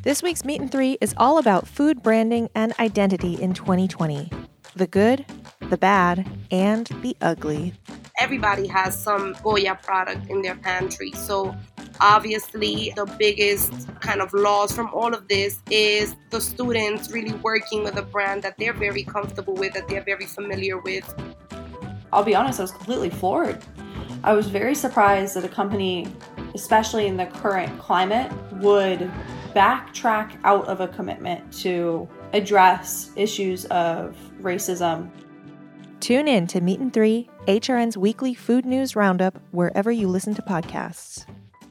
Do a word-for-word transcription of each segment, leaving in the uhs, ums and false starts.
This week's Meat and Three is all about food branding and identity in twenty twenty. The good, the bad, and the ugly. Everybody has some Goya product in their pantry. So obviously the biggest kind of loss from all of this is the students really working with a brand that they're very comfortable with, that they're very familiar with. I'll be honest, I was completely floored. I was very surprised that a company, especially in the current climate, would backtrack out of a commitment to address issues of racism. Tune in to Meat and Three, H R N's weekly food news roundup, wherever you listen to podcasts.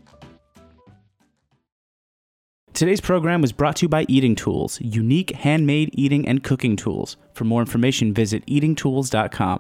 Today's program was brought to you by Eating Tools, unique handmade eating and cooking tools. For more information, visit eating tools dot com.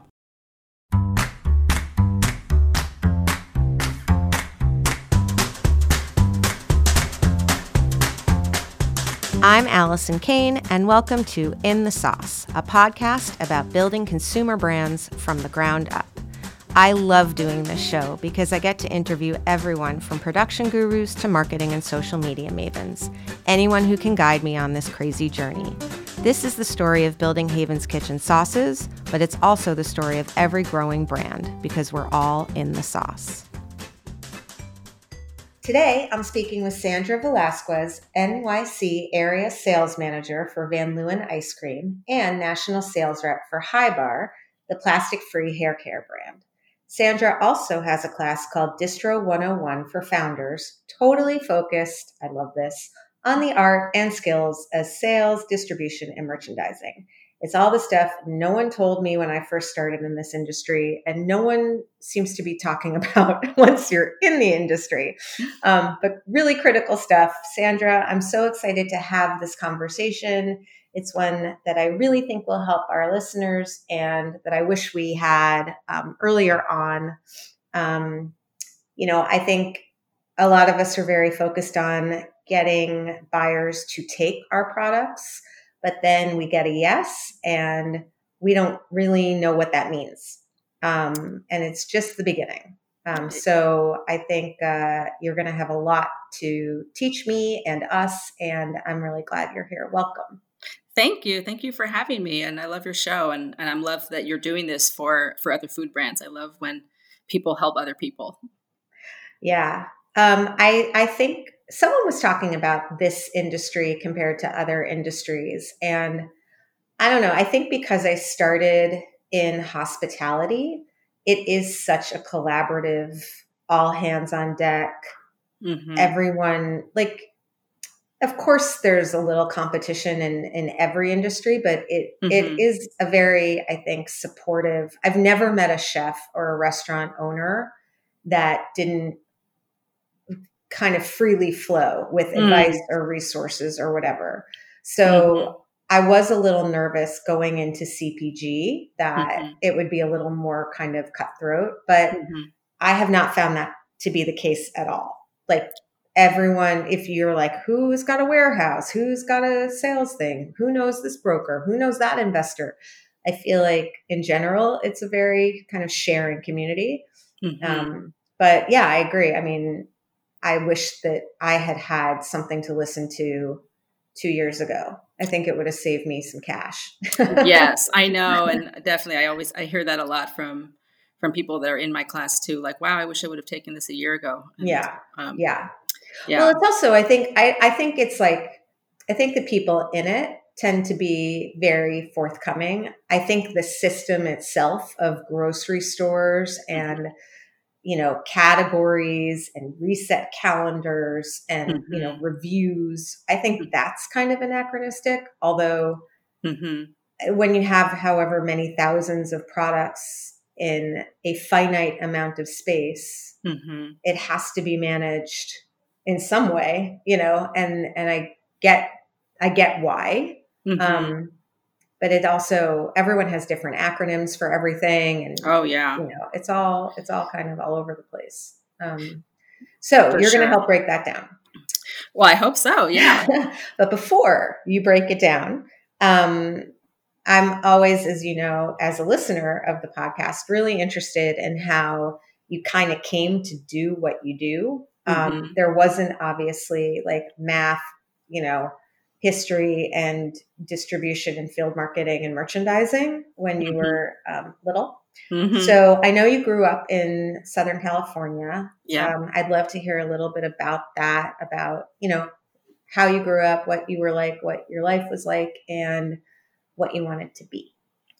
I'm Allison Kane, and welcome to In the Sauce, a podcast about building consumer brands from the ground up. I love doing this show because I get to interview everyone from production gurus to marketing and social media mavens, anyone who can guide me on this crazy journey. This is the story of building Haven's Kitchen sauces, but it's also the story of every growing brand because we're all in the sauce. Today, I'm speaking with Sandra Velasquez, N Y C Area Sales Manager for Van Leeuwen Ice Cream and National Sales Rep for Hybar, the plastic-free hair care brand. Sandra also has a class called Distro one oh one for founders, totally focused, I love this, on the art and skills as sales, distribution, and merchandising. It's all the stuff no one told me when I first started in this industry, and no one seems to be talking about once you're in the industry. Um, but really critical stuff. Sandra, I'm so excited to have this conversation. It's one that I really think will help our listeners and that I wish we had um, earlier on. Um, you know, I think a lot of us are very focused on getting buyers to take our products, but then we get a yes, and we don't really know what that means. Um, and it's just the beginning. Um, so I think uh, you're going to have a lot to teach me and us, and I'm really glad you're here. Welcome. Thank you. Thank you for having me. And I love your show. And, and I love that you're doing this for, for other food brands. I love when people help other people. Yeah. Um, I, I think someone was talking about this industry compared to other industries. And I don't know, I think because I started in hospitality, it is such a collaborative, all hands on deck, mm-hmm. everyone, like, of course, there's a little competition in, in every industry, but it mm-hmm. it is a very, I think, supportive. I've never met a chef or a restaurant owner that didn't kind of freely flow with mm. advice or resources or whatever. So mm-hmm. I was a little nervous going into C P G that mm-hmm. it would be a little more kind of cutthroat, but mm-hmm. I have not found that to be the case at all. Like everyone, if you're like, who's got a warehouse, who's got a sales thing, who knows this broker, who knows that investor? I feel like in general, it's a very kind of sharing community. Mm-hmm. Um, but yeah, I agree. I mean, I wish that I had had something to listen to two years ago. I think it would have saved me some cash. Yes, I know. And definitely, I always, I hear that a lot from, from people that are in my class too. Like, wow, I wish I would have taken this a year ago. And, yeah. um, yeah. Yeah. Well, it's also, I think, I, I think it's like, I think the people in it tend to be very forthcoming. I think the system itself of grocery stores and mm-hmm. you know, categories and reset calendars and, mm-hmm. you know, reviews. I think that's kind of anachronistic, although mm-hmm. when you have however many thousands of products in a finite amount of space, mm-hmm. it has to be managed in some way, you know, and, and I get, I get why. Mm-hmm. Um, But it also, everyone has different acronyms for everything. And, oh, yeah. you know, it's all, it's all kind of all over the place. Um, so for you're sure. going to help break that down. Well, I hope so. Yeah. But before you break it down, um, I'm always, as you know, as a listener of the podcast, really interested in how you kind of came to do what you do. Um, mm-hmm. There wasn't obviously like math, you know, history and distribution and field marketing and merchandising when you mm-hmm. were um, little. Mm-hmm. So I know you grew up in Southern California. Yeah. Um, I'd love to hear a little bit about that, about, you know, how you grew up, what you were like, what your life was like, and what you wanted to be.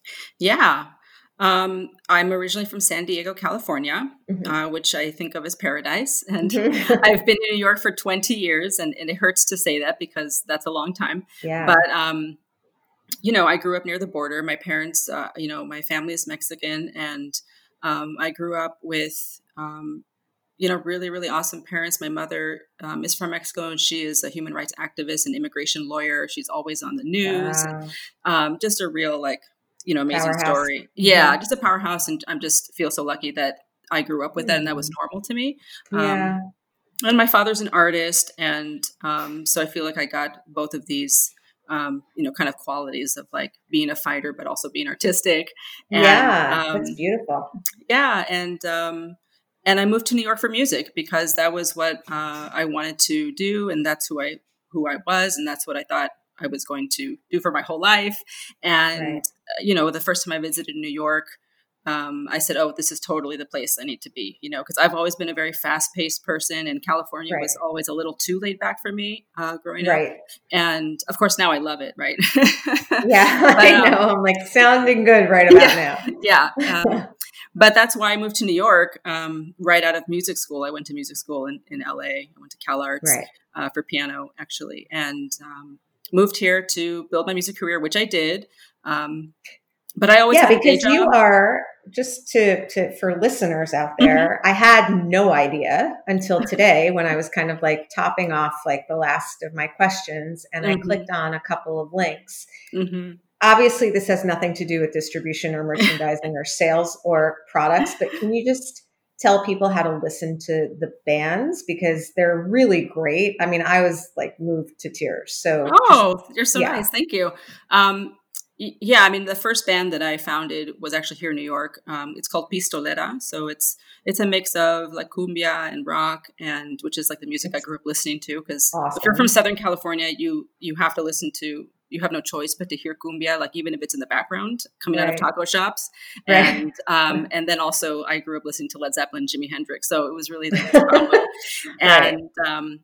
Yeah. Um, I'm originally from San Diego, California, mm-hmm. uh, which I think of as paradise. And mm-hmm. I've been in New York for twenty years, and, and it hurts to say that because that's a long time. Yeah. But, um, you know, I grew up near the border. My parents, uh, you know, my family is Mexican, and um, I grew up with, um, you know, really, really awesome parents. My mother um, is from Mexico, and she is a human rights activist and immigration lawyer. She's always on the news. Wow. And, um, just a real, like, you know, amazing Powerhouse. story. Yeah, mm-hmm. just a powerhouse. And I'm just feel so lucky that I grew up with mm-hmm. that and that was normal to me. Yeah. Um, and my father's an artist. And um, so I feel like I got both of these, um, you know, kind of qualities of like being a fighter, but also being artistic. And, yeah, um, that's beautiful. Yeah. And, um, and I moved to New York for music because that was what uh, I wanted to do. And that's who I, who I was. And that's what I thought I was going to do for my whole life. And, right. uh, you know, the first time I visited New York, um, I said, oh, this is totally the place I need to be, you know, because I've always been a very fast paced person, and California right. was always a little too laid back for me uh, growing right. up. And of course, now I love it. Right. yeah, but, I um, know. I'm like sounding good right about yeah, now. yeah. Um, but that's why I moved to New York um, right out of music school. I went to music school in, in L A. I went to Cal Arts right. uh, for piano, actually. And, um, moved here to build my music career, which I did. Um, but I always yeah, had a day because job. you are just to, to, for listeners out there, mm-hmm. I had no idea until today when I was kind of like topping off like the last of my questions, and mm-hmm. I clicked on a couple of links. Mm-hmm. Obviously this has nothing to do with distribution or merchandising or sales or products, but can you just tell people how to listen to the bands, because they're really great. I mean, I was like moved to tears. So, oh, just, you're so yeah. nice. Thank you. Um, y- yeah, I mean, the first band that I founded was actually here in New York. Um, it's called Pistolera. So it's, it's a mix of like cumbia and rock, and which is like the music That's I grew up listening to. Because awesome. If you're from Southern California, you, you have to listen to, you have no choice but to hear cumbia, like even if it's in the background coming right. out of taco shops. Right. And, um, and then also I grew up listening to Led Zeppelin, Jimi Hendrix. So it was really the combo. And, right. um,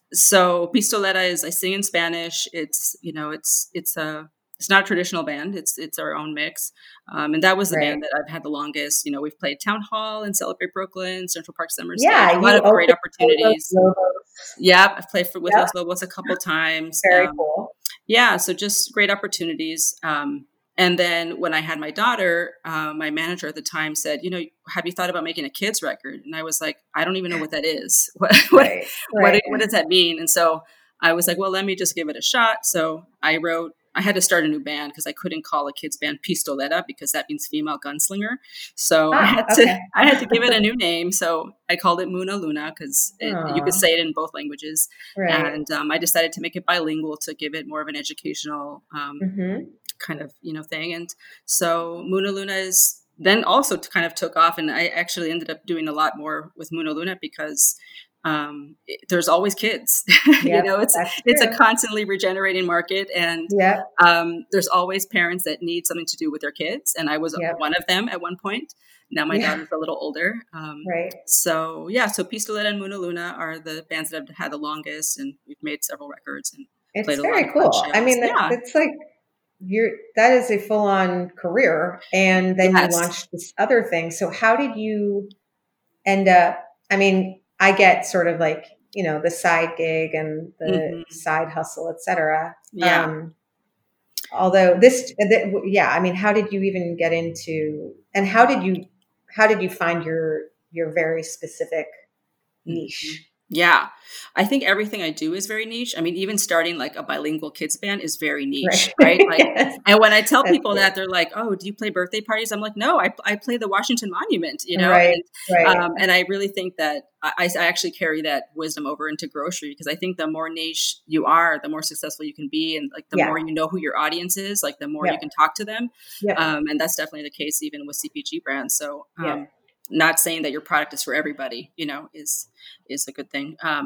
so Pistolera is, I sing in Spanish. It's, you know, it's, it's a, it's not a traditional band. It's, it's our own mix. Um, and that was the right. band that I've had the longest. You know, we've played Town Hall and Celebrate Brooklyn, Central Park Summer yeah, Stage, a lot of great opportunities. Yeah. I've played for, with yep. Los Lobos a couple times. Very um, cool. Yeah. So just great opportunities. Um, and then when I had my daughter, uh, my manager at the time said, you know, have you thought about making a kids record? And I was like, I don't even know what that is. What, right. what, right. what, what does that mean? And so I was like, well, let me just give it a shot. So I wrote, I had to start a new band because I couldn't call a kids band Pistolera because that means female gunslinger. So ah, I had to, okay. I had to give it a new name. So I called it Muna Luna because you could say it in both languages. Right. And um, I decided to make it bilingual to give it more of an educational um, mm-hmm. kind of, you know, thing. And so Muna Luna is then also kind of took off, and I actually ended up doing a lot more with Muna Luna because um, it, there's always kids, yep, you know, it's, it's a constantly regenerating market, and, yep. um, there's always parents that need something to do with their kids. And I was yep. one of them at one point. Now my yeah. daughter's a little older. Um, right. So yeah, so Pistolera and Muna Luna are the bands that I've had the longest, and we've made several records and it's played a very lot cool. of fun shows. I mean, yeah. it's like, you're, that is a full on career. And then yes. you launched this other thing. So how did you end up, I mean, I get sort of like, you know, the side gig and the mm-hmm. side hustle, et cetera. Yeah. Um, although this, th- yeah, I mean, how did you even get into, and how did you, how did you find your, your very specific niche? Yeah. I think everything I do is very niche. I mean, even starting like a bilingual kids band is very niche, right? right? Like, yes. And when I tell people that, they're like, oh, do you play birthday parties? I'm like, no, I, I play the Washington Monument, you know? Right, and, right. Um, and I really think that I, I actually carry that wisdom over into grocery, because I think the more niche you are, the more successful you can be. And like the yeah. more you know who your audience is, like the more yeah. you can talk to them. Yeah. Um, and that's definitely the case even with C P G brands. So, um, yeah. not saying that your product is for everybody, you know, is, is a good thing. Um,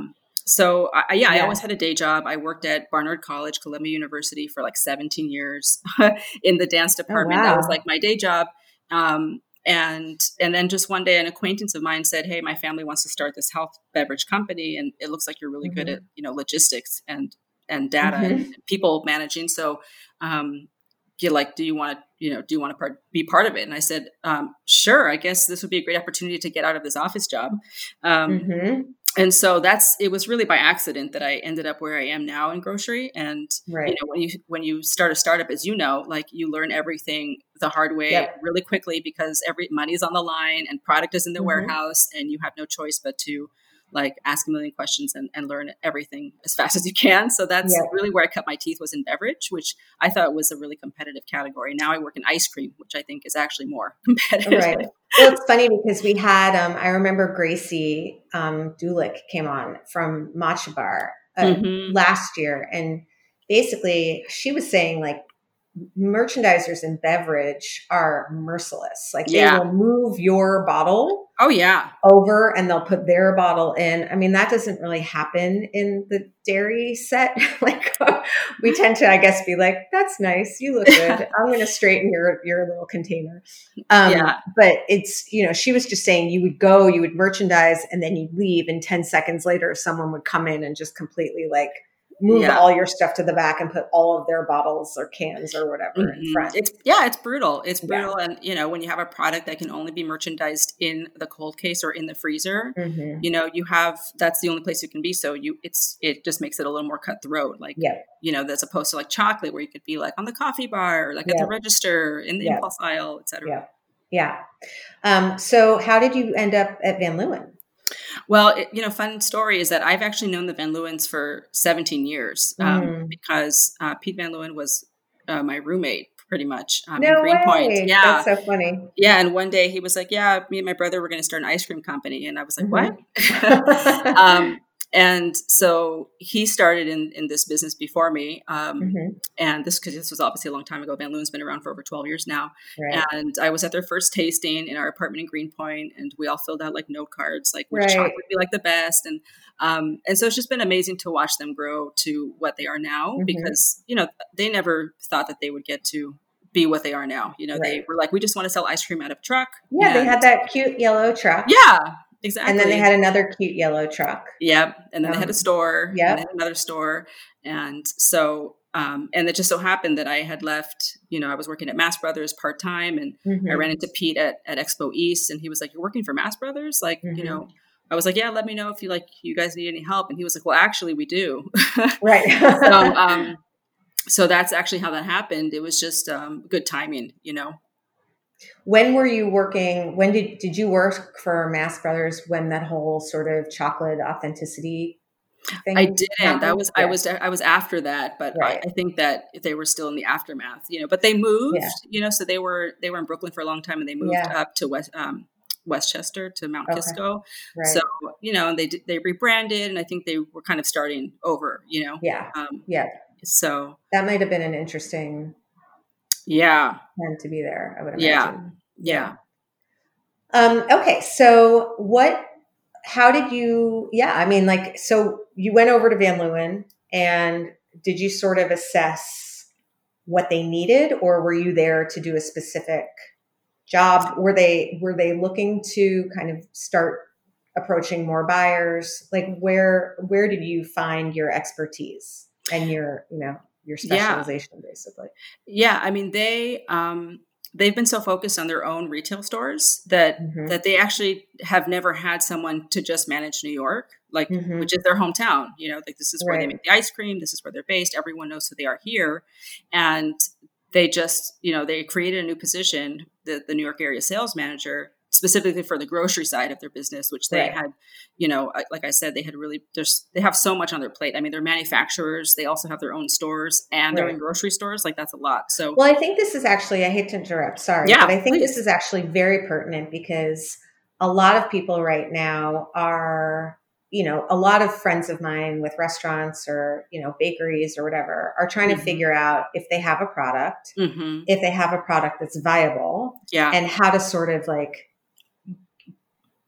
so I, yeah, Yeah. I always had a day job. I worked at Barnard College, Columbia University for like seventeen years in the dance department. wow. That was like my day job. Um, and and then just one day, an acquaintance of mine said, "Hey, my family wants to start this health beverage company, and it looks like you're really good Mhm. at you know logistics and and data Mhm. and people managing. So, um, you like, do you want to you know do you want to part, be part of it?" And I said, um, "Sure. I guess this would be a great opportunity to get out of this office job." Um, Mhm. And so that's, it was really by accident that I ended up where I am now in grocery. And, Right. you know, when you, when you start a startup, as you know, like you learn everything the hard way Yep. really quickly because every money is on the line and product is in the Mhm. warehouse and you have no choice but to like ask a million questions and, and learn everything as fast as you can. So that's Yep. really where I cut my teeth, was in beverage, which I thought was a really competitive category. Now I work in ice cream, which I think is actually more competitive. Right. Well, it's funny because we had, um, I remember Gracie um, Dulick came on from Matcha Bar uh, Mhm. last year. And basically she was saying like merchandisers in beverage are merciless. Like Yeah. they will move your bottle Oh yeah. over and they'll put their bottle in. I mean, that doesn't really happen in the dairy set. Like we tend to, I guess, be like, that's nice. You look good. I'm going to straighten your, your little container. Um, Yeah. But it's, you know, she was just saying you would go, you would merchandise and then you'd leave. And ten seconds later, someone would come in and just completely like move Yeah. all your stuff to the back and put all of their bottles or cans or whatever in Mhm. front. It's yeah, it's brutal. It's Yeah. brutal, and you know when you have a product that can only be merchandised in the cold case or in the freezer, Mhm. you know you have that's the only place you can be. So you it's it just makes it a little more cutthroat, like Yeah. you know as opposed to like chocolate where you could be like on the coffee bar, or like at Yeah. the register, in the Yeah. impulse aisle, et cetera. Yeah. Yeah. Um, so how did you end up at Van Leeuwen? Well, it, you know, fun story is that I've actually known the Van Leeuwens for seventeen years um, Mm. because uh, Pete Van Leeuwen was uh, my roommate pretty much um, in No Greenpoint. way. Yeah. That's so funny. Yeah. And one day he was like, yeah, me and my brother were going to start an ice cream company. And I was like, Mhm. what? um, and so he started in, in this business before me. Um, Mhm. and this, cause this was obviously a long time ago. Van Leeuwen's been around for over twelve years now. Right. And I was at their first tasting in our apartment in Greenpoint, and we all filled out like note cards, like which Right. chocolate would be like the best. And, um, and so it's just been amazing to watch them grow to what they are now, Mhm. because, you know, they never thought that they would get to be what they are now. You know, they Right. were like, we just want to sell ice cream out of a truck. Yeah, they And- had that cute yellow truck. Yeah, exactly. And then they had another cute yellow truck. Yep. And then they had Um, a store. yep. And they had another store. And so, um, and it just so happened that I had left, you know, I was working at Mass Brothers part-time, and Mhm. I ran into Pete at, at Expo East, and he was like, you're working for Mass Brothers? Like, Mhm. you know, I was like, yeah, let me know if you like, you guys need any help. And he was like, well, actually we do. Right. so, um, so that's actually how that happened. It was just, um, good timing, you know? When were you working? When did, did you work for Mass Brothers when that whole sort of chocolate authenticity thing I didn't. happened? That was I Yeah. was I was after that, but Right. I, I think that they were still in the aftermath, you know. But they moved, Yeah. you know. So they were they were in Brooklyn for a long time, and they moved Yeah. up to West um, Westchester to Mount Okay. Kisco. Right. So you know, and they did- they rebranded, and I think they were kind of starting over, you know. Yeah. Um, Yeah. so That might have been an interesting yeah, time to be there, I would Yeah. imagine. yeah. Um, okay. So what, how did you, yeah, I mean, like, so you went over to Van Leeuwen, and did you sort of assess what they needed, or were you there to do a specific job? Were they, were they looking to kind of start approaching more buyers? Like where, where did you find your expertise and your, you know, your Yeah. specialization basically? Yeah, I mean they um, they've been so focused on their own retail stores that Mhm. that they actually have never had someone to just manage New York, like Mhm. which is their hometown. You know, like this is where they Right. make the ice cream. This is where they're based. Everyone knows who they are here, and they just you know they created a new position, the the New York area sales manager, specifically for the grocery side of their business, which they Right. had, you know, like I said, they had really, there's, they have so much on their plate. I mean, they're manufacturers, they also have their own stores, and they're Right. in grocery stores. Like that's a lot. So Well, I think this is actually, I hate to interrupt, sorry, Yeah, but I think this please. is actually very pertinent because a lot of people right now are, you know, a lot of friends of mine with restaurants or, you know, bakeries or whatever are trying Mhm. to figure out if they have a product, hmm if they have a product that's viable, yeah, and how to sort of like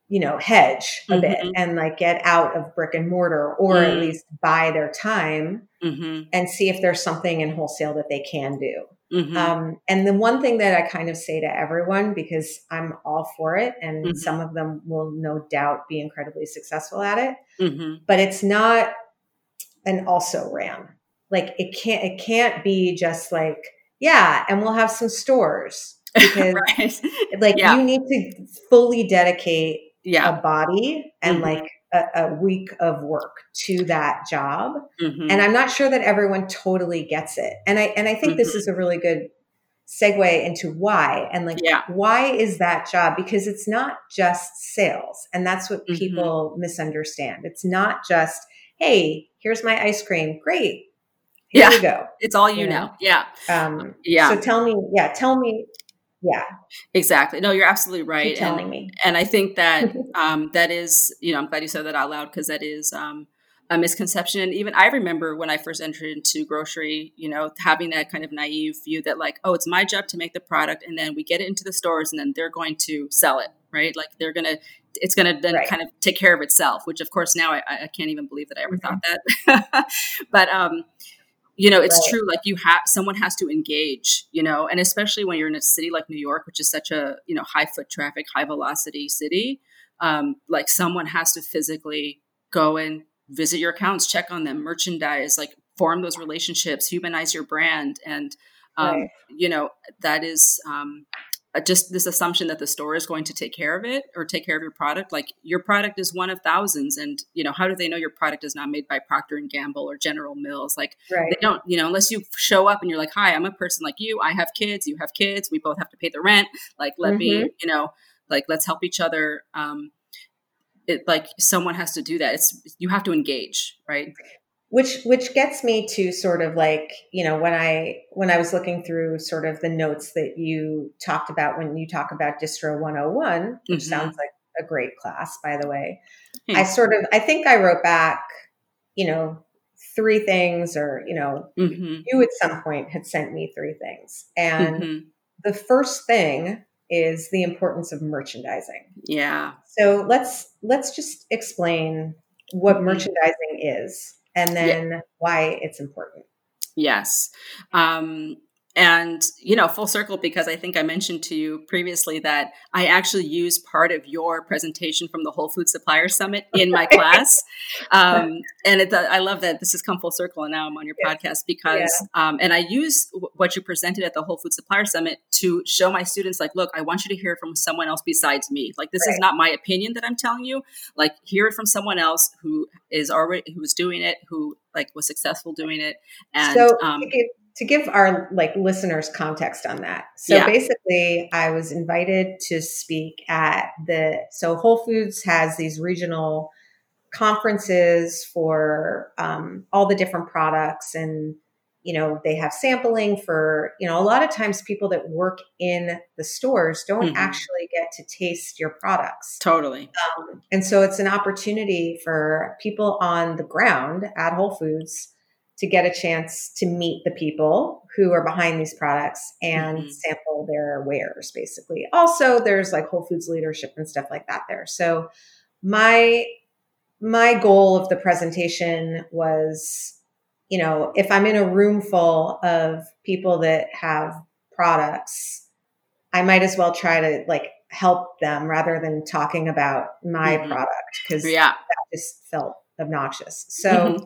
you know, hedge a mm-hmm. bit and like get out of brick and mortar, or mm. at least buy their time mm-hmm. and see if there's something in wholesale that they can do. Mm-hmm. Um, and the one thing that I kind of say to everyone, because I'm all for it, and mm-hmm. some of them will no doubt be incredibly successful at it, mm-hmm. but it's not an also ran. Like it can't, it can't be just like, yeah, and we'll have some stores, because right. like yeah. you need to fully dedicate yeah. a body and mm-hmm. like a, a week of work to that job. Mm-hmm. And I'm not sure that everyone totally gets it. And I, and I think mm-hmm. this is a really good segue into why, and like, yeah. why is that job? Because it's not just sales. And that's what mm-hmm. people misunderstand. It's not just, hey, here's my ice cream. Great. Here yeah. you go. It's all you, you know? know. Yeah. Um, yeah. So tell me, yeah, tell me. Yeah, exactly. No, you're absolutely right. Keep telling and, me. And I think that um, that is, you know, I'm glad you said that out loud, because that is um, a misconception. And even I remember when I first entered into grocery, you know, having that kind of naive view that like, oh, it's my job to make the product, and then we get it into the stores, and then they're going to sell it, right? Like they're going to, it's going to then right. kind of take care of itself, which of course now I, I can't even believe that I ever mm-hmm. thought that. But, um, you know, it's right. true. Like you have, someone has to engage, you know, and especially when you're in a city like New York, which is such a, you know, high foot traffic, high velocity city. Um, like someone has to physically go and visit your accounts, check on them, merchandise, like form those relationships, humanize your brand. And, um, right. you know, that is, um, just this assumption that the store is going to take care of it or take care of your product. Like your product is one of thousands, and you know, how do they know your product is not made by Procter and Gamble or General Mills? Like right. they don't, you know, unless you show up and you're like, hi, I'm a person like you. I have kids, you have kids. We both have to pay the rent. Like, let mm-hmm. me, you know, like, let's help each other. Um, it like someone has to do that. It's, you have to engage, right? Which, which gets me to sort of like, you know, when I, when I was looking through sort of the notes that you talked about, when you talk about Distro one oh one, which mm-hmm. sounds like a great class, by the way, mm-hmm. I sort of, I think I wrote back, you know, three things, or, you know, mm-hmm. you at some point had sent me three things. And mm-hmm. the first thing is the importance of merchandising. Yeah. So let's, let's just explain what mm-hmm. merchandising is. And then yeah. why it's important. Yes. Um, and, you know, full circle, because I think I mentioned to you previously that I actually used part of your presentation from the Whole Food Supplier Summit in my class. Um, and it, I love that this has come full circle, and now I'm on your yeah. podcast because, yeah. um, and I use w- what you presented at the Whole Food Supplier Summit to show my students, like, look, I want you to hear from someone else besides me. Like, this right. is not my opinion that I'm telling you. Like, hear it from someone else who is already, who's doing it, who like was successful doing it. And, so, um, to give our like listeners context on that. So yeah. basically I was invited to speak at the, so Whole Foods has these regional conferences for um, all the different products, and, you know, they have sampling for, you know, a lot of times people that work in the stores don't mm-hmm. actually get to taste your products. Totally. Um, and so it's an opportunity for people on the ground at Whole Foods to get a chance to meet the people who are behind these products and mm-hmm. sample their wares, basically. Also, there's like Whole Foods leadership and stuff like that there. So my, my goal of the presentation was, you know, if I'm in a room full of people that have products, I might as well try to like help them rather than talking about my mm-hmm. product, because yeah. that just felt obnoxious. So mm-hmm.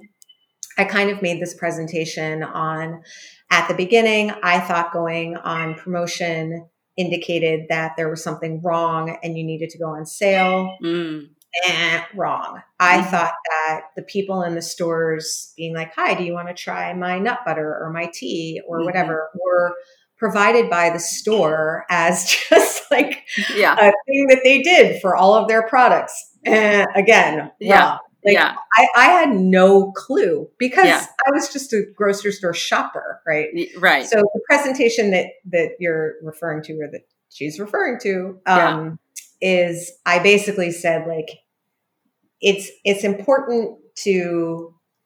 I kind of made this presentation on, at the beginning, I thought going on promotion indicated that there was something wrong and you needed to go on sale. Mm. Eh, wrong. I mm-hmm. thought that the people in the stores being like, hi, do you want to try my nut butter or my tea or mm-hmm. whatever, were provided by the store as just like yeah. a thing that they did for all of their products. And again, yeah. wrong. Like, yeah. I, I had no clue because yeah. I was just a grocery store shopper, right? Right. So the presentation that, that you're referring to, or that she's referring to, um, yeah. is I basically said, like, it's, it's important to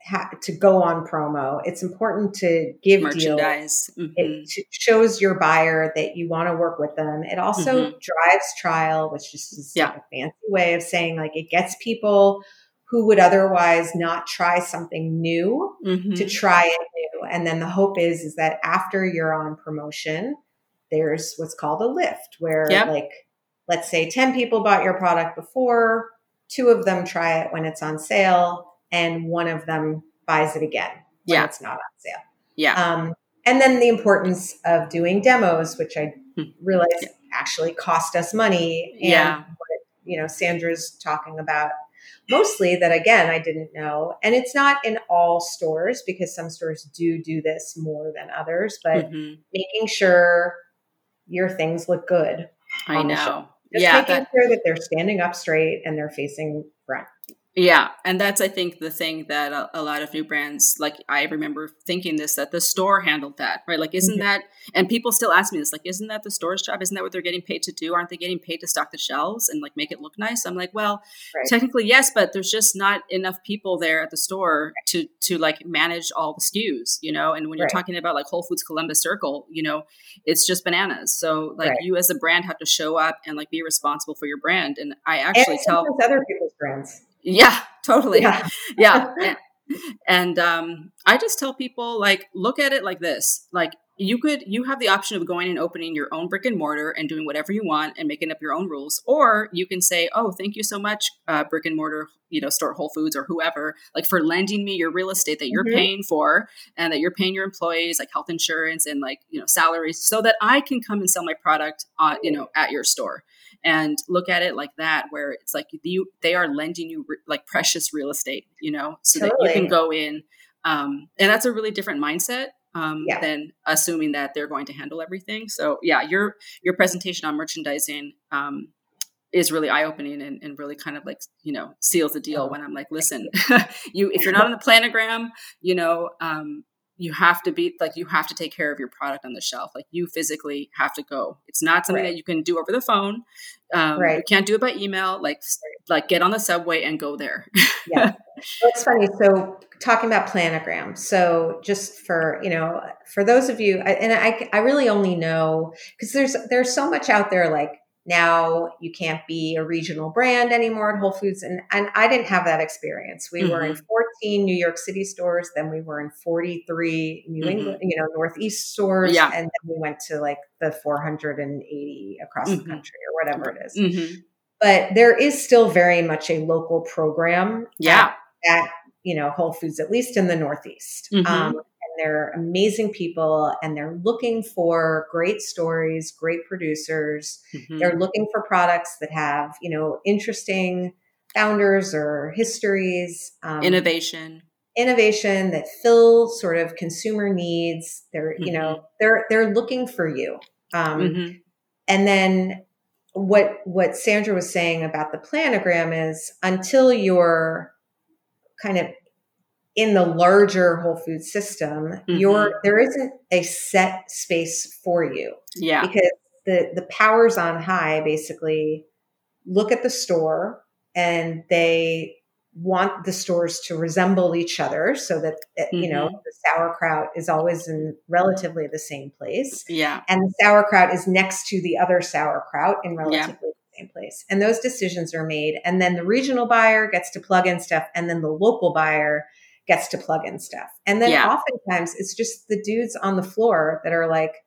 ha- to go on promo. It's important to give merchandise. deals. Mm-hmm. It t- shows your buyer that you want to work with them. It also Mm-hmm. drives trial, which just is Yeah. like a fancy way of saying like it gets people who would otherwise not try something new Mm-hmm. to try it new. And then the hope is, is that after you're on promotion, there's what's called a lift where Yep. like, let's say ten people bought your product before, two of them try it when it's on sale, and one of them buys it again when Yeah. it's not on sale. Yeah. Um, and then the importance of doing demos, which I Hmm. realized Yeah. actually cost us money. And Yeah. what, you know, Sandra's talking about mostly that, again, I didn't know. And it's not in all stores because some stores do do this more than others, but Mm-hmm. making sure your things look good. I on the know. shelf. Just Yeah. making That, sure that they're standing up straight and they're facing front. Yeah. And that's, I think, the thing that a, a lot of new brands, like I remember thinking this, that the store handled that, right? Like, isn't Mhm. that, and people still ask me this, like, isn't that the store's job? Isn't that what they're getting paid to do? Aren't they getting paid to stock the shelves and like make it look nice? I'm like, well, Right. technically, yes, but there's just not enough people there at the store to, to like manage all the S K Us, you know? And when you're Right. talking about like Whole Foods Columbus Circle, you know, it's just bananas. So like Right. you as a brand have to show up and like be responsible for your brand. And I actually And tell, sometimes other people's brands. yeah, totally. Yeah. Yeah. And, and um, I just tell people, like, look at it like this. Like, you could, you have the option of going and opening your own brick and mortar and doing whatever you want and making up your own rules. Or you can say, oh, thank you so much, uh, brick and mortar, you know, store Whole Foods or whoever, like for lending me your real estate that you're Mhm. paying for and that you're paying your employees, like health insurance and like, you know, salaries so that I can come and sell my product, uh, you know, at your store. And look at it like that, where it's like you, they are lending you re- like precious real estate, you know, so that you can Totally. go in. Um, and that's a really different mindset um, Yeah. than assuming that they're going to handle everything. So yeah, your your presentation on merchandising um, is really eye opening and, and really kind of like, you know, seals the deal. Oh, When I'm like, listen, you if you're not on the planogram, you know. Um, you have to be like, you have to take care of your product on the shelf. Like you physically have to go. It's not something Right. that you can do over the phone. Um, Right. You can't do it by email. Like, like get on the subway and go there. Yeah. Well, it's funny. So talking about planogram. So just for, you know, for those of you, I, and I, I really only know because there's, there's so much out there. Like now you can't be a regional brand anymore at Whole Foods. And, and I didn't have that experience. We mm-hmm. were in fourteen New York City stores. Then we were in forty-three New mm-hmm. England, you know, Northeast stores. Yeah. And then we went to like the four hundred eighty across mm-hmm. the country or whatever it is. Mm-hmm. But there is still very much a local program. Yeah. At, at you know, Whole Foods, at least in the Northeast. Mm-hmm. Um, and they're amazing people and they're looking for great stories, great producers. Mm-hmm. They're looking for products that have, you know, interesting founders or histories. Um, innovation. Innovation that fill sort of consumer needs. They're, mm-hmm. you know, they're, they're looking for you. Um, mm-hmm. And then what, what Sandra was saying about the planogram is until you're kind of in the larger Whole Foods system, mm-hmm. you're, there isn't a set space for you. Yeah. Because the, the powers on high basically look at the store and they want the stores to resemble each other so that, mm-hmm. you know, the sauerkraut is always in relatively the same place. Yeah. And the sauerkraut is next to the other sauerkraut in relatively yeah. the same place. And those decisions are made. And then the regional buyer gets to plug in stuff. And then the local buyer gets to plug in stuff. And then yeah. oftentimes it's just the dudes on the floor that are like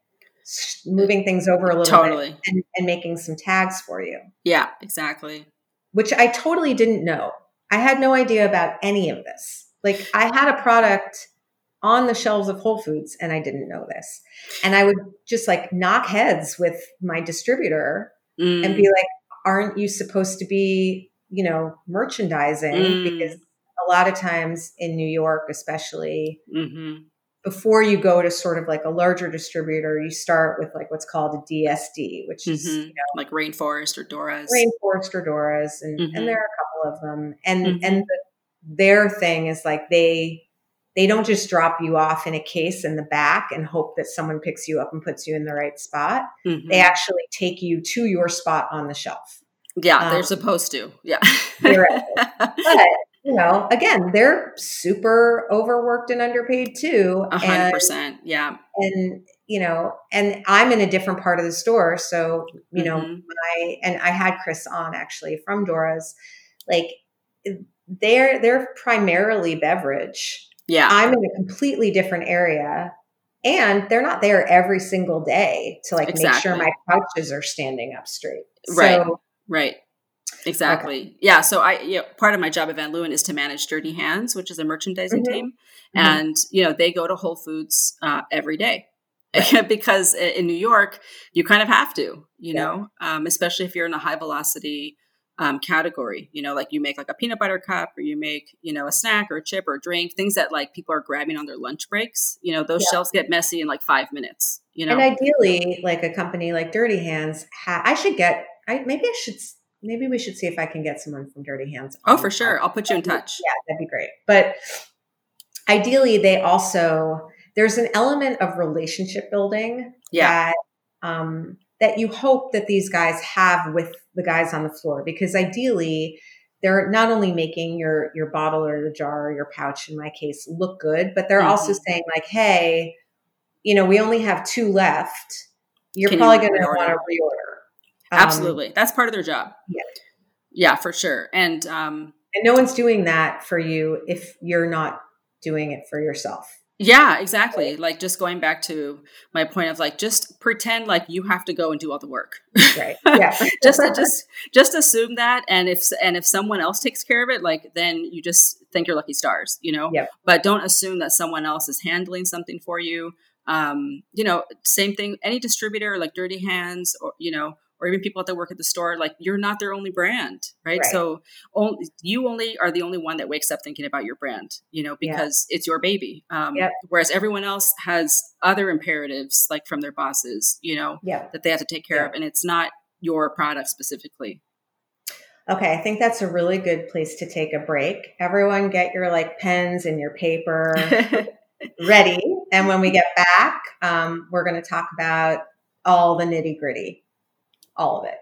moving things over a little totally. bit and, and making some tags for you. Yeah, exactly. Which I totally didn't know. I had no idea about any of this. Like I had a product on the shelves of Whole Foods and I didn't know this. And I would just like knock heads with my distributor mm. and be like, aren't you supposed to be, you know, merchandising? Mm. Because a lot of times in New York, especially mm-hmm. before you go to sort of like a larger distributor, you start with like what's called a D S D, which is mm-hmm. you know, like Rainforest or Dora's. Rainforest or Dora's, and, mm-hmm. and there are a couple of them. And mm-hmm. and the, their thing is like they they don't just drop you off in a case in the back and hope that someone picks you up and puts you in the right spot. Mm-hmm. They actually take you to your spot on the shelf. Yeah, um, they're supposed to. Yeah. But you know, again, they're super overworked and underpaid too. A hundred percent. Yeah. And, you know, and I'm in a different part of the store. So, you know, Mhm. my, and I had Chris on actually from Dora's, like they're, they're primarily beverage. Yeah. I'm in a completely different area, and they're not there every single day to like Exactly. make sure my couches are standing up straight. Right. So, Right. Exactly. Okay. Yeah. So I, you know, part of my job at Van Leeuwen is to manage Dirty Hands, which is a merchandising Mhm. team. Mhm. And, you know, they go to Whole Foods uh, every day Right. because in New York, you kind of have to, you Yeah. know, um, especially if you're in a high velocity um, category, you know, like you make like a peanut butter cup or you make, you know, a snack or a chip or a drink, things that like people are grabbing on their lunch breaks, you know, those Yeah. shelves get messy in like five minutes, you know? And ideally, like a company like Dirty Hands, ha- I should get, I maybe I should, maybe we should see if I can get someone from Dirty Hands. Oh, on for the sure. podcast. I'll put you in touch. Yeah, that'd be great. But ideally, they also, there's an element of relationship building Yeah. that, um, that you hope that these guys have with the guys on the floor, because ideally they're not only making your, your bottle or your jar or your pouch, in my case, look good, but they're Mhm. also saying like, hey, you know, we only have two left. You're Can you probably going to reorder? want to reorder. Um, Absolutely. That's part of their job. Yeah. Yeah, for sure. And, um, And no one's doing that for you if you're not doing it for yourself. yeah, exactly. Like just going back to my point of like, just pretend like you have to go and do all the work. Right. Yeah. just, just, just assume that. And if, and if someone else takes care of it, like, then you just think you're lucky stars, you know, Yep. but don't assume that someone else is handling something for you. Um, you know, same thing, any distributor like Dirty Hands or, you know, or even people that work at the store, like you're not their only brand, right? Right. So only, you only are the only one that wakes up thinking about your brand, you know, because yeah. it's your baby. Um, Yep. Whereas everyone else has other imperatives, like from their bosses, you know, Yep. that they have to take care Yep. of, and it's not your product specifically. Okay, I think that's a really good place to take a break. Everyone get your like pens and your paper ready. And when we get back, um, we're going to talk about all the nitty gritty, all of it.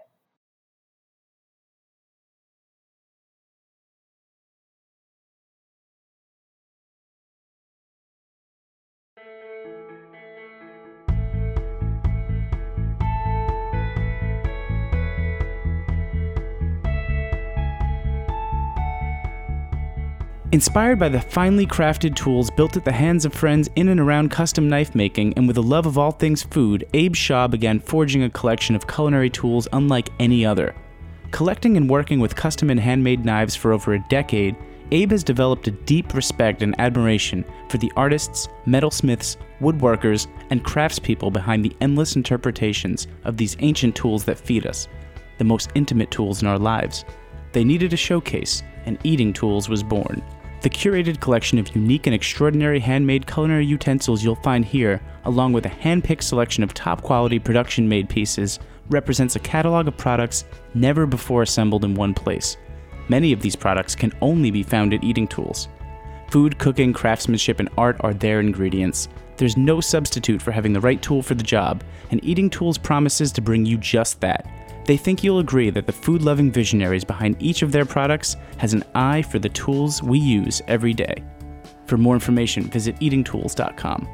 Inspired by the finely crafted tools built at the hands of friends in and around custom knife making, and with a love of all things food, Abe Shaw began forging a collection of culinary tools unlike any other. Collecting and working with custom and handmade knives for over a decade, Abe has developed a deep respect and admiration for the artists, metalsmiths, woodworkers, and craftspeople behind the endless interpretations of these ancient tools that feed us, the most intimate tools in our lives. They needed a showcase, and Eating Tools was born. The curated collection of unique and extraordinary handmade culinary utensils you'll find here, along with a hand-picked selection of top-quality production-made pieces, represents a catalog of products never before assembled in one place. Many of these products can only be found at Eating Tools. Food, cooking, craftsmanship, and art are their ingredients. There's no substitute for having the right tool for the job, and Eating Tools promises to bring you just that. They think you'll agree that the food-loving visionaries behind each of their products has an eye for the tools we use every day. For more information, visit eating tools dot com.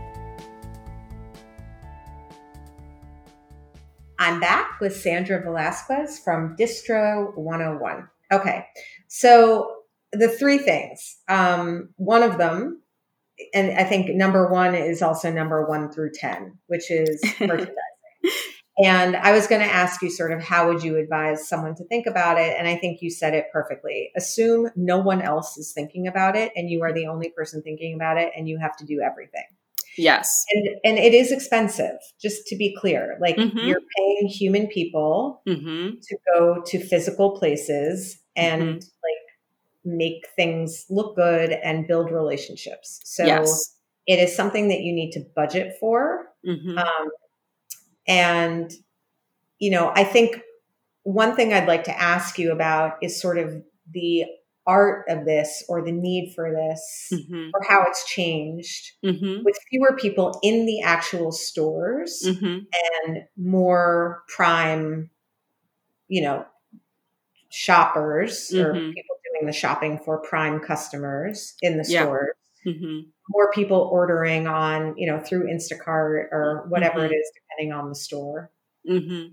I'm back with Sandra Velasquez from Distro one oh one. Okay, so the three things. Um, one of them, and I think number one is also number one through ten, which is merchandising. And I was going to ask you sort of how would you advise someone to think about it? And I think you said it perfectly. Assume no one else is thinking about it and you are the only person thinking about it and you have to do everything. Yes. And and it is expensive, just to be clear. Like mm-hmm. you're paying human people mm-hmm. to go to physical places and mm-hmm. like make things look good and build relationships. So yes. it is something that you need to budget for. Mm-hmm. Um, And, you know, I think one thing I'd like to ask you about is sort of the art of this or the need for this mm-hmm. or how it's changed mm-hmm. with fewer people in the actual stores mm-hmm. and more prime, you know, shoppers mm-hmm. or people doing the shopping for prime customers in the Yeah. stores. Mm-hmm. More people ordering on, you know, through Instacart or whatever Mm-hmm. it is, depending on the store. Mm-hmm.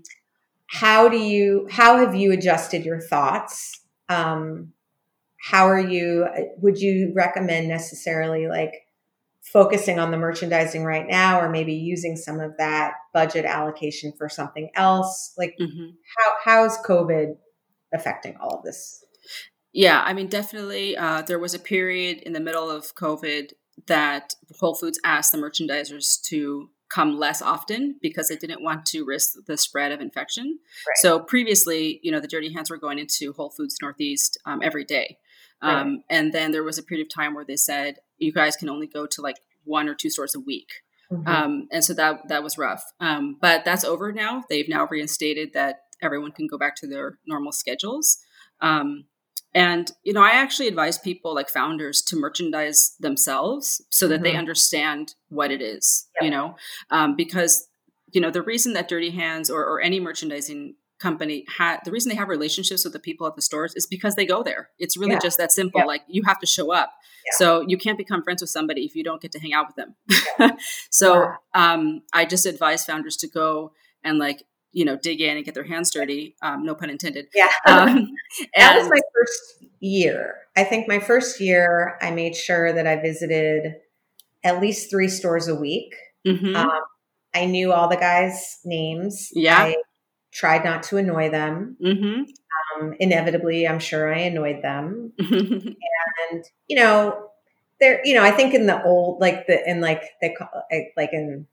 How do you, how have you adjusted your thoughts? Um, how are you, would you recommend necessarily like focusing on the merchandising right now, or maybe using some of that budget allocation for something else? Like Mm-hmm. how, how's COVID affecting all of this? Yeah, I mean, definitely. Uh, there was a period in the middle of COVID that Whole Foods asked the merchandisers to come less often because they didn't want to risk the spread of infection. Right. So previously, you know, the Dirty Hands were going into Whole Foods Northeast um, every day. Um, Right. And then there was a period of time where they said, you guys can only go to like one or two stores a week. Mhm. Um, and so that that was rough. Um, but that's over now. They've now reinstated that everyone can go back to their normal schedules. Um, and, you know, I actually advise people like founders to merchandise themselves so that Mhm. they understand what it is, Yeah. you know, um, because, you know, the reason that Dirty Hands or, or any merchandising company had, the reason they have relationships with the people at the stores is because they go there. It's really Yeah. just that simple. Yeah. Like you have to show up. Yeah. So you can't become friends with somebody if you don't get to hang out with them. So Yeah. um, I just advise founders to go and like, you know, dig in and get their hands dirty. Um, no pun intended. Yeah. Um, That was and my first year. I think my first year, I made sure that I visited at least three stores a week. mhm. Um, I knew all the guys' names. Yeah. I tried not to annoy them. Mhm. Um, inevitably, I'm sure I annoyed them. Mhm. And, you know, there, you know, I think in the old, like the, in like the, like in,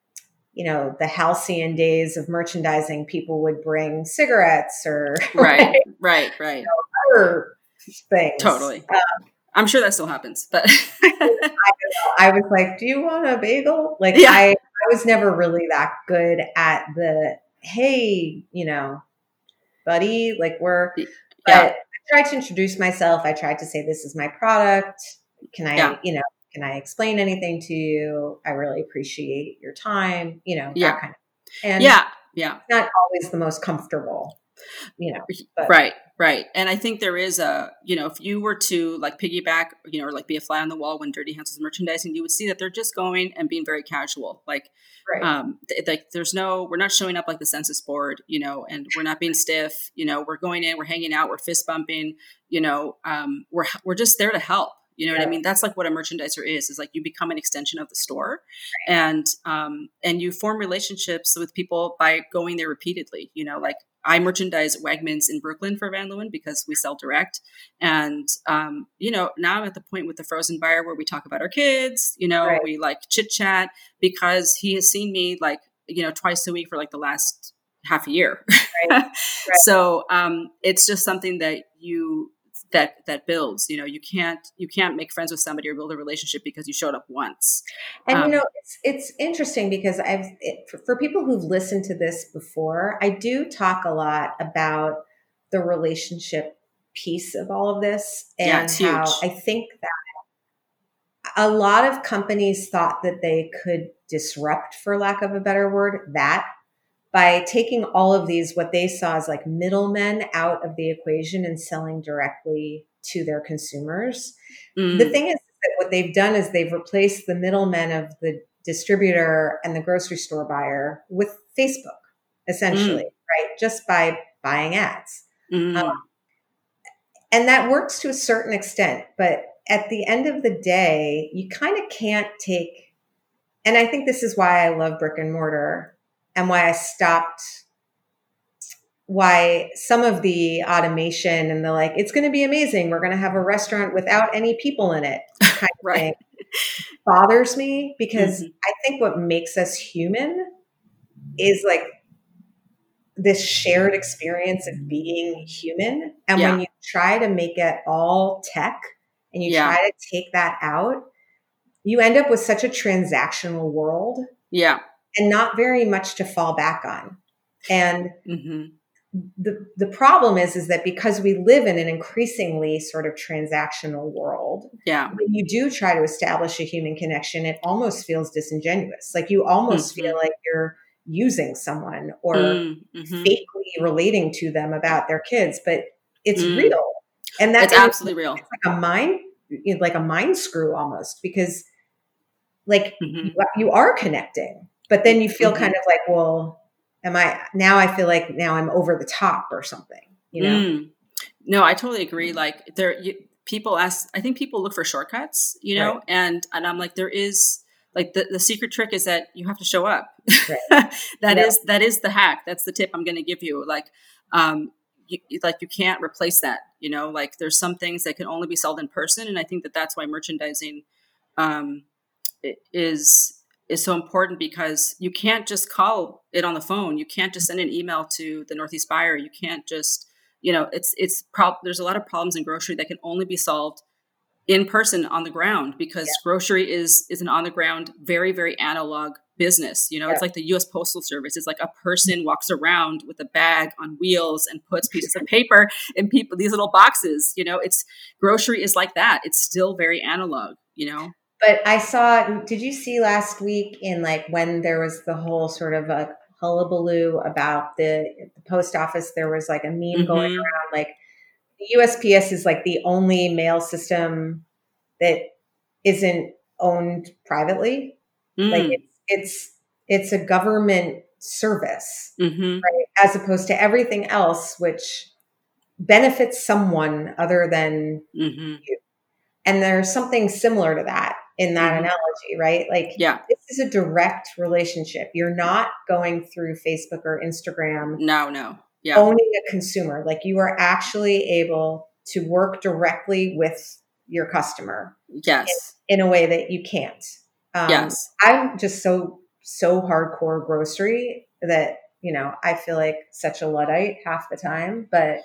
you know, the halcyon days of merchandising, people would bring cigarettes or Right, right, right. other things. Totally. Um, I'm sure that still happens, but I was like, do you want a bagel? Like Yeah. I, I was never really that good at the, hey, you know, buddy, like we're, Yeah. but I tried to introduce myself. I tried to say, this is my product. Can I, Yeah. you know, can I explain anything to you? I really appreciate your time, you know, Yeah. that kind of, and yeah, yeah. it's not always the most comfortable, you know, but Right, right. And I think there is a, you know, if you were to like piggyback, you know, or like be a fly on the wall when Dirty Hands was merchandising, you would see that they're just going and being very casual. Like, right. um, th- like there's no, we're not showing up like the census board, you know, and we're not being stiff, you know, we're going in, we're hanging out, we're fist bumping, you know, um, we're, we're just there to help. You know what Yeah. I mean? That's like what a merchandiser is, is like you become an extension of the store and, um, and you form relationships with people by going there repeatedly, you know, like I merchandise Wegmans in Brooklyn for Van Leeuwen because we sell direct. And, um, you know, now I'm at the point with the frozen buyer where we talk about our kids, you know, Right. we like chit chat because he has seen me like, you know, twice a week for like the last half a year. Right. Right. So, um, it's just something that you, that, that builds, you know, you can't, you can't make friends with somebody or build a relationship because you showed up once. And, Um, you know, it's, it's interesting because I've, it, for, for people who've listened to this before, I do talk a lot about the relationship piece of all of this Yeah, and it's how huge. I think that a lot of companies thought that they could disrupt, for lack of a better word, that by taking all of these, what they saw as like middlemen out of the equation and selling directly to their consumers. mm, The thing is that what they've done is they've replaced the middlemen of the distributor and the grocery store buyer with Facebook, essentially, right? Just by buying ads. mm, Um, and that works to a certain extent. But at the end of the day, you kind of can't take, and I think this is why I love brick and mortar and why I stopped, why some of the automation and the like, it's going to be amazing. We're going to have a restaurant without any people in it kind of Right. thing bothers me because Mhm. I think what makes us human is like this shared experience of being human. And Yeah. when you try to make it all tech and you Yeah. try to take that out, you end up with such a transactional world yeah. and not very much to fall back on. And hmm the the problem is, is that because we live in an increasingly sort of transactional world, Yeah. when you do try to establish a human connection, it almost feels disingenuous. Like you almost Mhm. feel like you're using someone or Mm, mhm. fakely relating to them about their kids, but it's Mm. real. And that's absolutely real. It's like a mind, like a mind screw almost, because like mm-hmm. you, you are connecting, but then you feel mm-hmm. kind of like, well, am I, now I feel like now I'm over the top or something, you know? Mm. No, I totally agree. Like there, you, people ask, I think people look for shortcuts, you know, right. and, and I'm like, there is like the, the secret trick is that you have to show up. Right. that yeah. is, that is the hack. That's the tip I'm going to give you. Like, um, you, like you can't replace that, you know, like there's some things that can only be sold in person. And I think that that's why merchandising, um, is, is so important, because you can't just call it on the phone. You can't just send an email to the Northeast buyer. You can't just, you know, it's, it's prob- there's a lot of problems in grocery that can only be solved in person on the ground, because yeah. grocery is, is an on the ground, very, very analog business. You know, yeah. it's like the U S Postal Service. It's like a person walks around with a bag on wheels and puts pieces of paper in people, these little boxes, you know, it's grocery is like that. It's still very analog, you know? But I saw, did you see last week in like when there was the whole sort of a hullabaloo about the, the post office, there was like a meme mm-hmm. going around, like the U S P S is like the only mail system that isn't owned privately. Mm. Like it's, it's, it's a government service, mm-hmm. right? As opposed to everything else, which benefits someone other than mm-hmm. you. And there's something similar to that in that mm-hmm. analogy, right? Like, yeah. this is a direct relationship. You're not going through Facebook or Instagram. No, no. Yeah. Owning a consumer. Like, you are actually able to work directly with your customer. Yes. In, in a way that you can't. Um, yes. I'm just so, so hardcore grocery that, you know, I feel like such a Luddite half the time, but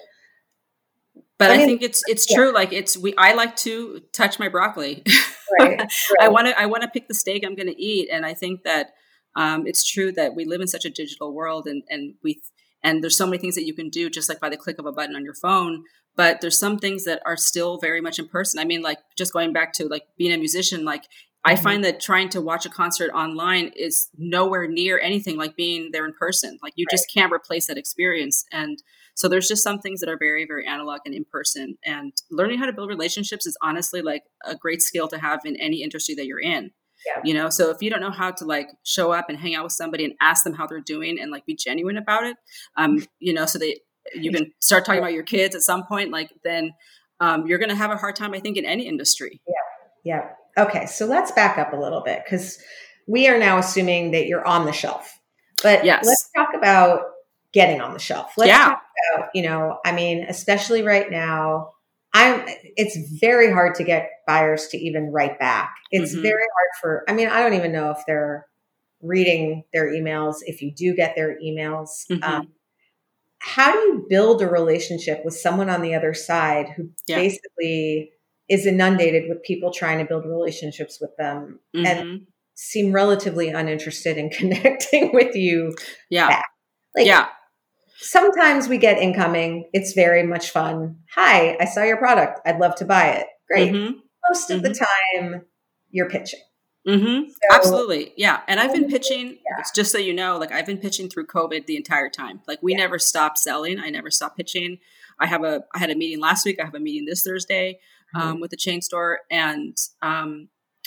But I, mean, I think it's it's yeah. true. Like it's we. I like to touch my broccoli. Right. right. I want to. I want to pick the steak I'm going to eat, and I think that um, it's true that we live in such a digital world, and and we and there's so many things that you can do just like by the click of a button on your phone. But there's some things that are still very much in person. I mean, like just going back to like being a musician, like I mm-hmm. find that trying to watch a concert online is nowhere near anything like being there in person. Like you right. just can't replace that experience. And so there's just some things that are very, very analog and in person. And learning how to build relationships is honestly like a great skill to have in any industry that you're in. Yeah. You know, so if you don't know how to like show up and hang out with somebody and ask them how they're doing and like be genuine about it, um, you know, so that you can start talking about your kids at some point, like then um, you're going to have a hard time, I think, in any industry. Yeah. Yeah. Okay. So let's back up a little bit, because we are now assuming that you're on the shelf, but yes. let's talk about getting on the shelf. Let's yeah. talk about, you know, I mean, especially right now, I'm, it's very hard to get buyers to even write back. It's mm-hmm. very hard for, I mean, I don't even know if they're reading their emails, if you do get their emails. Mm-hmm. Um, how do you build a relationship with someone on the other side who yeah. basically is inundated with people trying to build relationships with them mm-hmm. and seem relatively uninterested in connecting with you yeah. back? Like, yeah. Sometimes we get incoming. It's very much fun. Hi, I saw your product. I'd love to buy it. Great. Mm-hmm. Most of mm-hmm. the time, you're pitching. Mm-hmm. So, absolutely. Yeah. And I've been pitching, yeah. just so you know, like I've been pitching through COVID the entire time. Like we yeah. never stopped selling. I never stopped pitching. I have a, I had a meeting last week. I have a meeting this Thursday um, mm-hmm. with the chain store. And, um,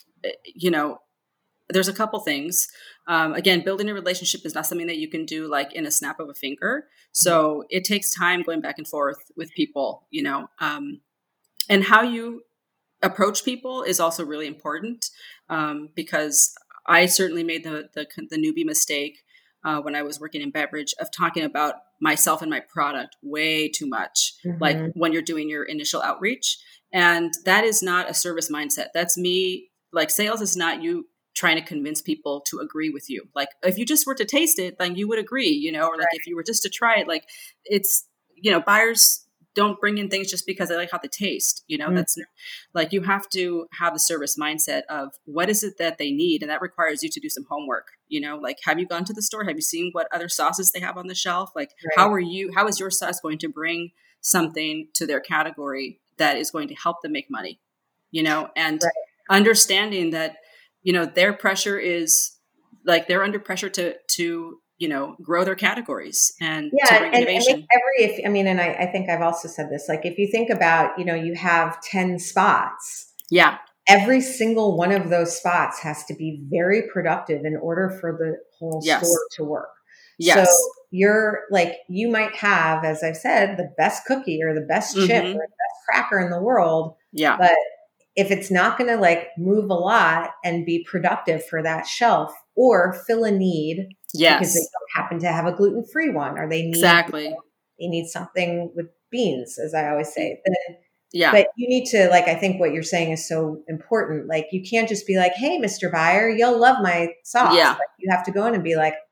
you know, there's a couple things. Um, again, building a relationship is not something that you can do like in a snap of a finger. So it takes time going back and forth with people, you know, um, and how you approach people is also really important um, because I certainly made the, the, the newbie mistake uh, when I was working in beverage of talking about myself and my product way too much, mm-hmm. like when you're doing your initial outreach. And that is not a service mindset. That's me. Like sales is not you trying to convince people to agree with you. Like if you just were to taste it, then you would agree, you know, or like right. if you were just to try it, like it's, you know, buyers don't bring in things just because they like how they taste, you know, mm-hmm. that's like, you have to have the service mindset of what is it that they need? And that requires you to do some homework, you know, like, have you gone to the store? Have you seen what other sauces they have on the shelf? Like, right. how are you, how is your sauce going to bring something to their category that is going to help them make money, you know, and right. understanding that, you know, their pressure is like they're under pressure to to you know, grow their categories and yeah, to bring and, innovation. and every, if, I mean, and I, I think I've also said this, like if you think about, you know, you have ten spots. Yeah. Every single one of those spots has to be very productive in order for the whole Yes. store to work. Yes. So you're like, you might have, as I've said, the best cookie or the best chip Mm-hmm. or the best cracker in the world. Yeah. But if it's not going to like move a lot and be productive for that shelf or fill a need, Yes. because they don't happen to have a gluten-free one, or they need, Exactly. they need something with beans, as I always say. Then, Yeah. but you need to, like, I think what you're saying is so important. Like, you can't just be like, hey, Mister Buyer, you'll love my sauce. Yeah. Like, you have to go in and be like,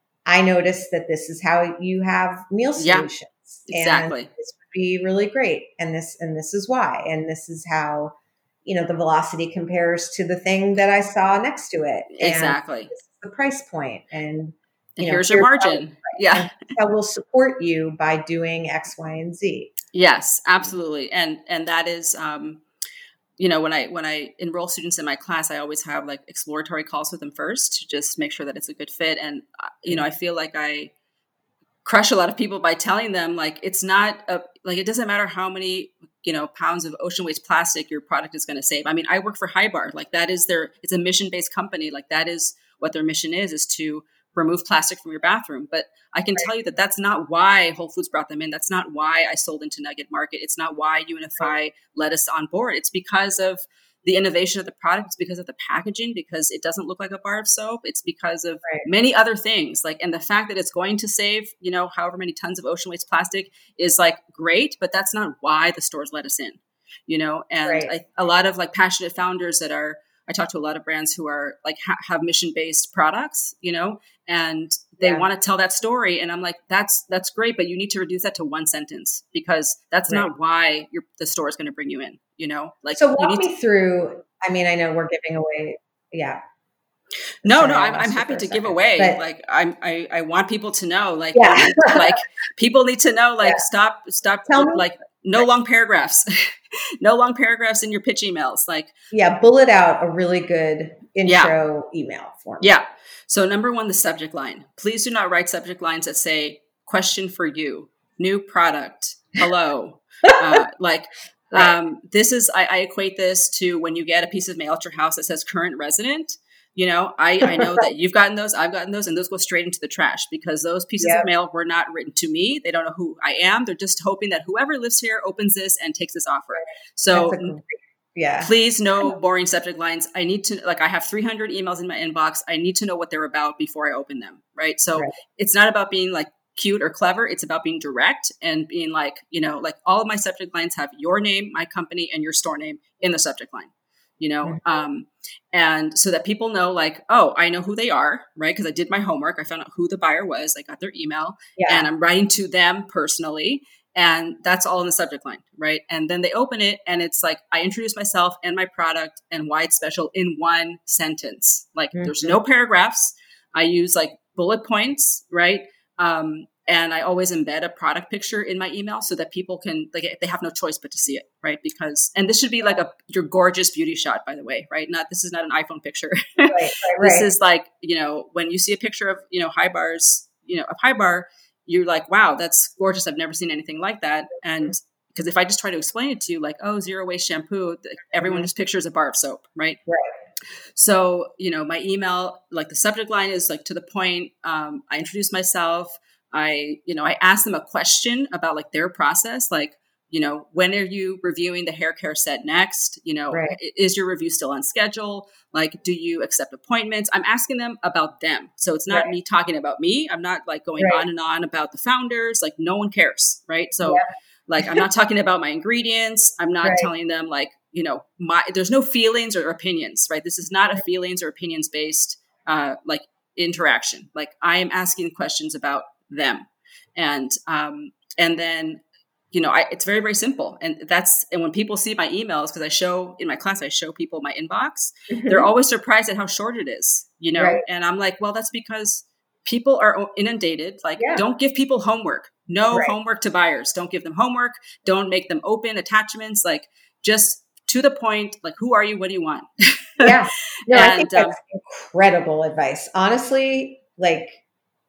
I noticed that this is how you have meal Yeah. solutions. Exactly. And this would be really great. And this, and this is why. And this is how, you know, the velocity compares to the thing that I saw next to it. And Exactly. this is the price point. And, you And know, here's your margin. how, Yeah. how we'll support you by doing X, Y, and Z. Yes, absolutely. And, and that is, um, you know, when I, when I enroll students in my class, I always have like exploratory calls with them first to just make sure that it's a good fit. And, uh, you know, I feel like I crush a lot of people by telling them like, it's not a, like, it doesn't matter how many, you know, pounds of ocean waste plastic your product is going to save. I mean, I work for Hybar, like that is their, it's a mission-based company. Like that is what their mission is, is to remove plastic from your bathroom. But I can tell you that that's not why Whole Foods brought them in. That's not why I sold into Nugget Market. It's not why Unify let us on board. It's because of the innovation of the product. It's because of the packaging, because it doesn't look like a bar of soap. It's because of Right. many other things. Like, and the fact that it's going to save, you know, however many tons of ocean waste plastic is like great, but that's not why the stores let us in, you know? And Right. I, a lot of like passionate founders that are, I talk to a lot of brands who are like, ha- have mission-based products, you know, and they Yeah. want to tell that story. And I'm like, that's, that's great, but you need to reduce that to one sentence, because that's Right. not why your, the store is going to bring you in, you know, like, So you walk need me to, through, I mean, I know we're giving away, yeah. no, Sorry, no, I I'm, lost I'm you happy for a to give second. away. But- Like I'm, I, I want people to know, like, Yeah. you need to, like people need to know, like, Yeah. stop, stop, Tell me. like no long paragraphs, no long paragraphs in your pitch emails. Like, Yeah, bullet out a really good intro email for me. yeah. So number one, the subject line. Please do not write subject lines that say question for you, new product, hello. uh, like, Right. um, this is, I, I equate this to when you get a piece of mail at your house that says current resident. You know, I, I know that you've gotten those, I've gotten those, and those go straight into the trash because those pieces Yep. of mail were not written to me. They don't know who I am. They're just hoping that whoever lives here opens this and takes this offer. So That's a great, yeah. please, no boring subject lines. I need to, like, I have three hundred emails in my inbox. I need to know what they're about before I open them. Right. So Right. it's not about being like cute or clever. It's about being direct and being like, you know, like all of my subject lines have your name, my company, and your store name in the subject line, you know? Mm-hmm. Um, and so that people know like, oh, I know who they are, right? Because I did my homework. I found out who the buyer was. I got their email Yeah. and I'm writing to them personally. And that's all in the subject line, right? And then they open it and it's like, I introduce myself and my product and why it's special in one sentence. Like Mm-hmm. there's no paragraphs. I use like bullet points, right? Um, and I always embed a product picture in my email so that people can, like, they have no choice but to see it, right? Because, and this should be like a, your gorgeous beauty shot, by the way, right? Not, this is not an iPhone picture. Right, right, This right. is like, you know, when you see a picture of, you know, Hybar's, you know, of Hybar, you're like, wow, that's gorgeous. I've never seen anything like that. And because if I just try to explain it to you, like, oh, zero waste shampoo, everyone Mhm. just pictures a bar of soap, right? Right. So, you know, my email, like the subject line is like to the point. Um, I introduce myself. I, you know, I ask them a question about like their process, like, you know, when are you reviewing the hair care set next? You know, Right. i- is your review still on schedule? Like, do you accept appointments? I'm asking them about them. So it's not Right. me talking about me. I'm not like going Right. on and on about the founders. Like no one cares. Right. So Yeah. like, I'm not talking about my ingredients. I'm not Right. telling them like, you know, my, there's no feelings or opinions, right? This is not a feelings or opinions based, uh, like interaction. Like I am asking questions about them. And, um, and then, you know, I, it's very, very simple. And that's, and when people see my emails, because I show in my class, I show people my inbox, they're always surprised at how short it is, you know? Right. And I'm like, well, that's because people are inundated. Like, Yeah. don't give people homework. No Right. homework to buyers. Don't give them homework. Don't make them open attachments. Like, just to the point, like, who are you? What do you want? Yeah. No, I think And, um, that's incredible advice. Honestly, like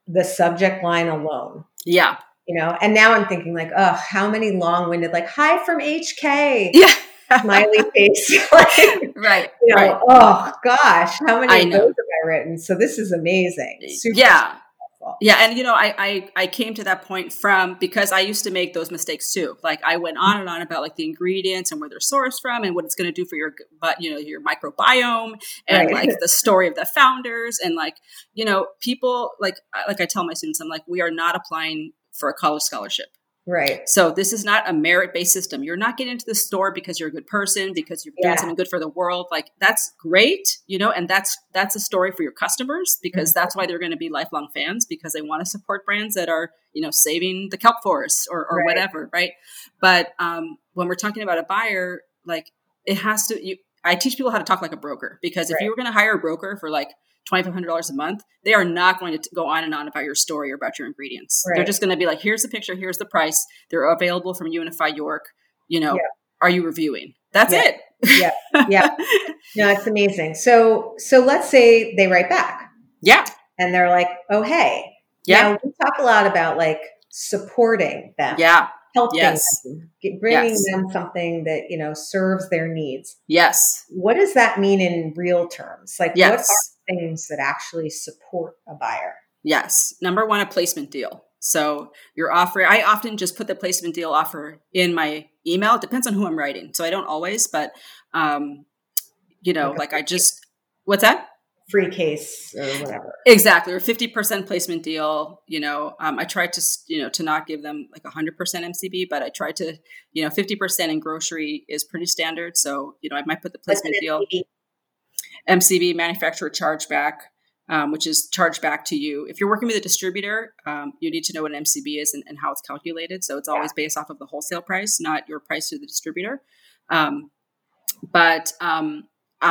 the subject line alone. Yeah. You know, and now I'm thinking like, oh, how many long-winded, like, hi from H K. Yeah. Smiley face. Like, right. You know, right. oh gosh, how many I of know. those have I written? So this is amazing. Super yeah. successful. Yeah. And, you know, I, I, I came to that point from, because I used to make those mistakes too. Like I went on and on about like the ingredients and where they're sourced from and what it's going to do for your, but you know, your microbiome and Right. like the story of the founders. And like, you know, people like, like I tell my students, I'm like, we are not applying for a college scholarship. Right. So this is not a merit-based system. You're not getting into the store because you're a good person, because you're Yeah. doing something good for the world. Like that's great, you know, and that's that's a story for your customers because Mm-hmm. that's why they're going to be lifelong fans because they want to support brands that are, you know, saving the kelp forest or, or Right. whatever, right? But um, when we're talking about a buyer, like it has to. You, I teach people how to talk like a broker because if Right. you were going to hire a broker for like twenty-five hundred dollars a month, they are not going to t- go on and on about your story or about your ingredients. Right. They're just going to be like, here's the picture, here's the price. They're available from Unify York. You know, Yeah. are you reviewing? That's Yeah. it. Yeah. Yeah. No, it's amazing. So, so let's say they write back yeah. and they're like, oh, hey, Yeah. now we talk a lot about like supporting them, Yeah. helping Yes. them, get- bringing Yes. them something that, you know, serves their needs. Yes. What does that mean in real terms? Like Yes. what are things that actually support a buyer? Yes. Number one, a placement deal. So you're offering, I often just put the placement deal offer in my email. It depends on who I'm writing. So I don't always, but, um, you know, Like a like I just, what's that? Free case or whatever. Exactly. Or fifty percent placement deal. You know, um, I tried to, you know, to not give them like a hundred percent M C B, but I tried to, you know, fifty percent in grocery is pretty standard. So, you know, I might put the placement deal, M C B, manufacturer chargeback, um, which is charged back to you. If you're working with a distributor, um, you need to know what an M C B is and, and how it's calculated. So it's always based off of the wholesale price, not your price to the distributor. Um, but, um,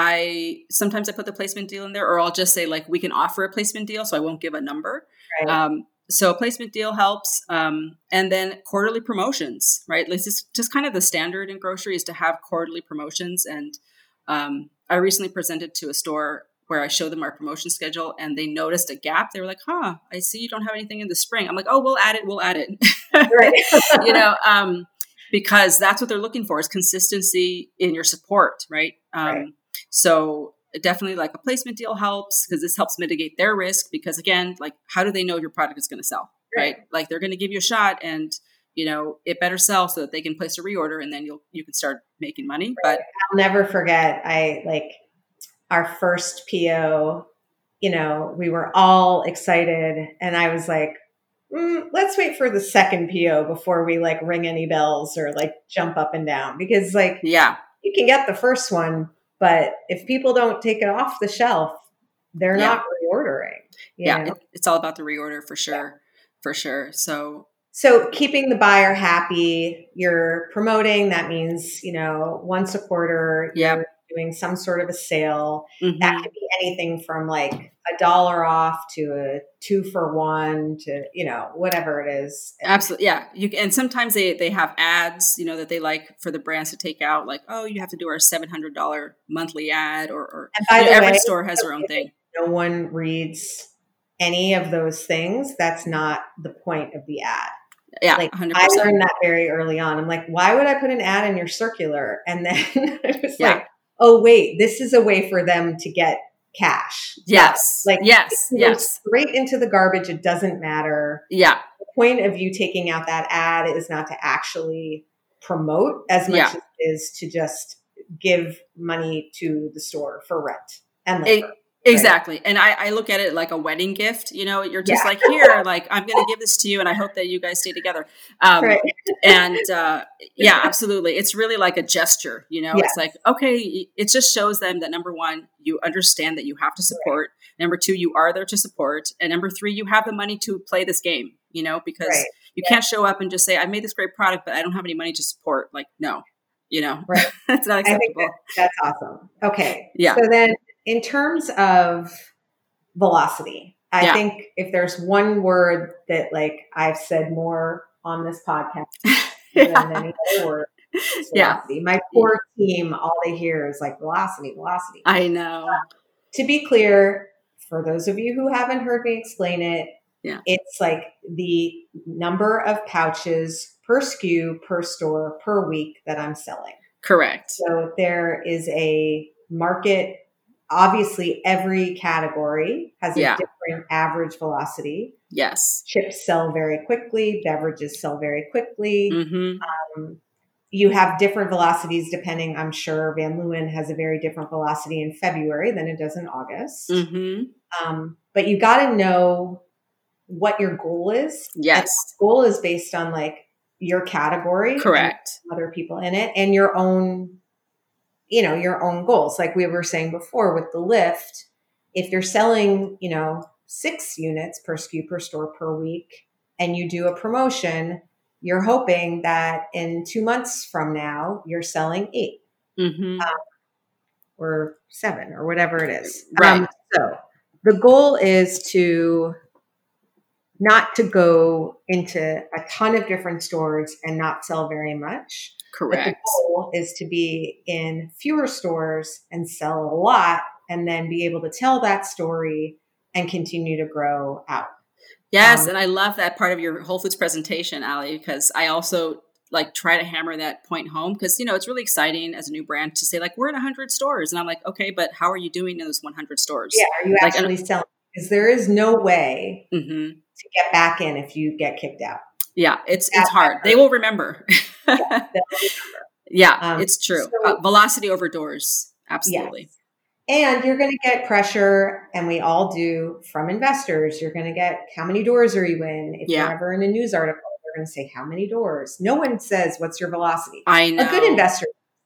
I sometimes I put the placement deal in there, or I'll just say like we can offer a placement deal, so I won't give a number. Right. Um, so a placement deal helps, um, and then quarterly promotions, right? This is just kind of the standard in grocery is to have quarterly promotions. And um, I recently presented to a store where I showed them our promotion schedule, and they noticed a gap. They were like, "Huh, I see you don't have anything in the spring." I'm like, "Oh, we'll add it. We'll add it." Right. you know. Um, because that's what they're looking for is consistency in your support, right? Um, Right. So definitely like a placement deal helps because this helps mitigate their risk because again, like how do they know your product is going to sell, right? Right. Like they're going to give you a shot and, you know, it better sell so that they can place a reorder and then you'll, you can start making money. Right. But I'll never forget, I like our first P O, you know, we were all excited and I was like, mm, let's wait for the second P O before we like ring any bells or like jump up and down because like yeah, you can get the first one, but if people don't take it off the shelf, they're Yeah. not reordering. you yeah, know? it, it's all about the reorder for sure. For sure. So So keeping the buyer happy, you're promoting, that means, you know, once a quarter, Yep. you're doing some sort of a sale. mhm. That could be anything from like a dollar off to a two for one to, you know, whatever it is. Absolutely. Yeah. You can, and sometimes they, they have ads, you know, that they like for the brands to take out like, oh, you have to do our seven hundred dollars monthly ad or, or And by you know, the every way, store has their own thing. no one reads any of those things. That's not the point of the ad. Yeah. Like one hundred I percent. learned that very early on. I'm like, why would I put an ad in your circular? And then I was Yeah. like, oh wait, this is a way for them to get cash. Yes. Like yes. it goes Yes. straight into the garbage. It doesn't matter. Yeah. The point of you taking out that ad is not to actually promote as much Yeah. as it is to just give money to the store for rent and It- labor. Exactly. And I, I look at it like a wedding gift, you know, you're just Yeah. like, here, like, I'm going to give this to you and I hope that you guys stay together. Um, Right. and, uh, yeah, absolutely. It's really like a gesture, you know, Yes. it's like, okay, it just shows them that number one, you understand that you have to support. Number two, you are there to support. And number three, you have the money to play this game, you know, because Right. you can't show up and just say, I made this great product, but I don't have any money to support. Like, no, you know, Right. it's not I think acceptable. that, that's awesome. Okay. Yeah. So then in terms of velocity, I Yeah. think if there's one word that like I've said more on this podcast than any other word, it's Yeah. velocity. My core team, all they hear is like velocity, velocity. I know. To be clear, for those of you who haven't heard me explain it, Yeah. It's like the number of pouches per S K U, per store, per week that I'm selling. Correct. So there is a market. Obviously, every category has a Yeah. different average velocity. Yes. Chips sell very quickly. Beverages sell very quickly. Mm-hmm. Um, you have different velocities depending. I'm sure Van Leeuwen has a very different velocity in February than it does in August. Mm-hmm. Um, but you got to know what your goal is. Yes. And goal is based on like your category. Correct. Other people in it and your own, you know, your own goals. Like we were saying before with the lift, if you're selling, you know, six units per S K U per store per week and you do a promotion, you're hoping that in two months from now, you're selling eight Mm-hmm. um, or seven or whatever it is. Right. Um, so the goal is to not to go into a ton of different stores and not sell very much. Correct. But the goal is to be in fewer stores and sell a lot and then be able to tell that story and continue to grow out. Yes. Um, And I love that part of your Whole Foods presentation, Ali, because I also like try to hammer that point home because, you know, it's really exciting as a new brand to say like, we're in a hundred stores. And I'm like, okay, but how are you doing in those one hundred stores? Yeah. Are you like, actually selling? Because there is no way mm-hmm. to get back in if you get kicked out. Yeah. It's, That it's hard. They will remember. Yeah, they'll remember. Yeah, Um, it's true. so- uh, velocity over doors. Absolutely. Yes. And you're going to get pressure, and we all do, from investors. You're going to get, how many doors are you in? If Yeah. you're ever in a news article, they're going to say, how many doors? No one says, what's your velocity? I know. A good investor.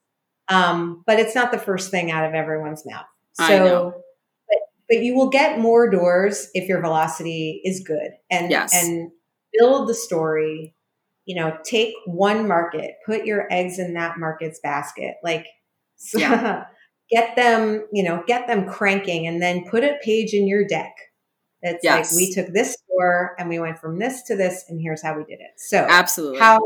Um, but it's not the first thing out of everyone's mouth. So, I know. But, but you will get more doors if your velocity is good. And, Yes. and build the story. You know, take one market, put your eggs in that market's basket. Like, so Yeah. get them, you know, get them cranking and then put a page in your deck. That's Yes. like, we took this store and we went from this to this and here's how we did it. So Absolutely. how,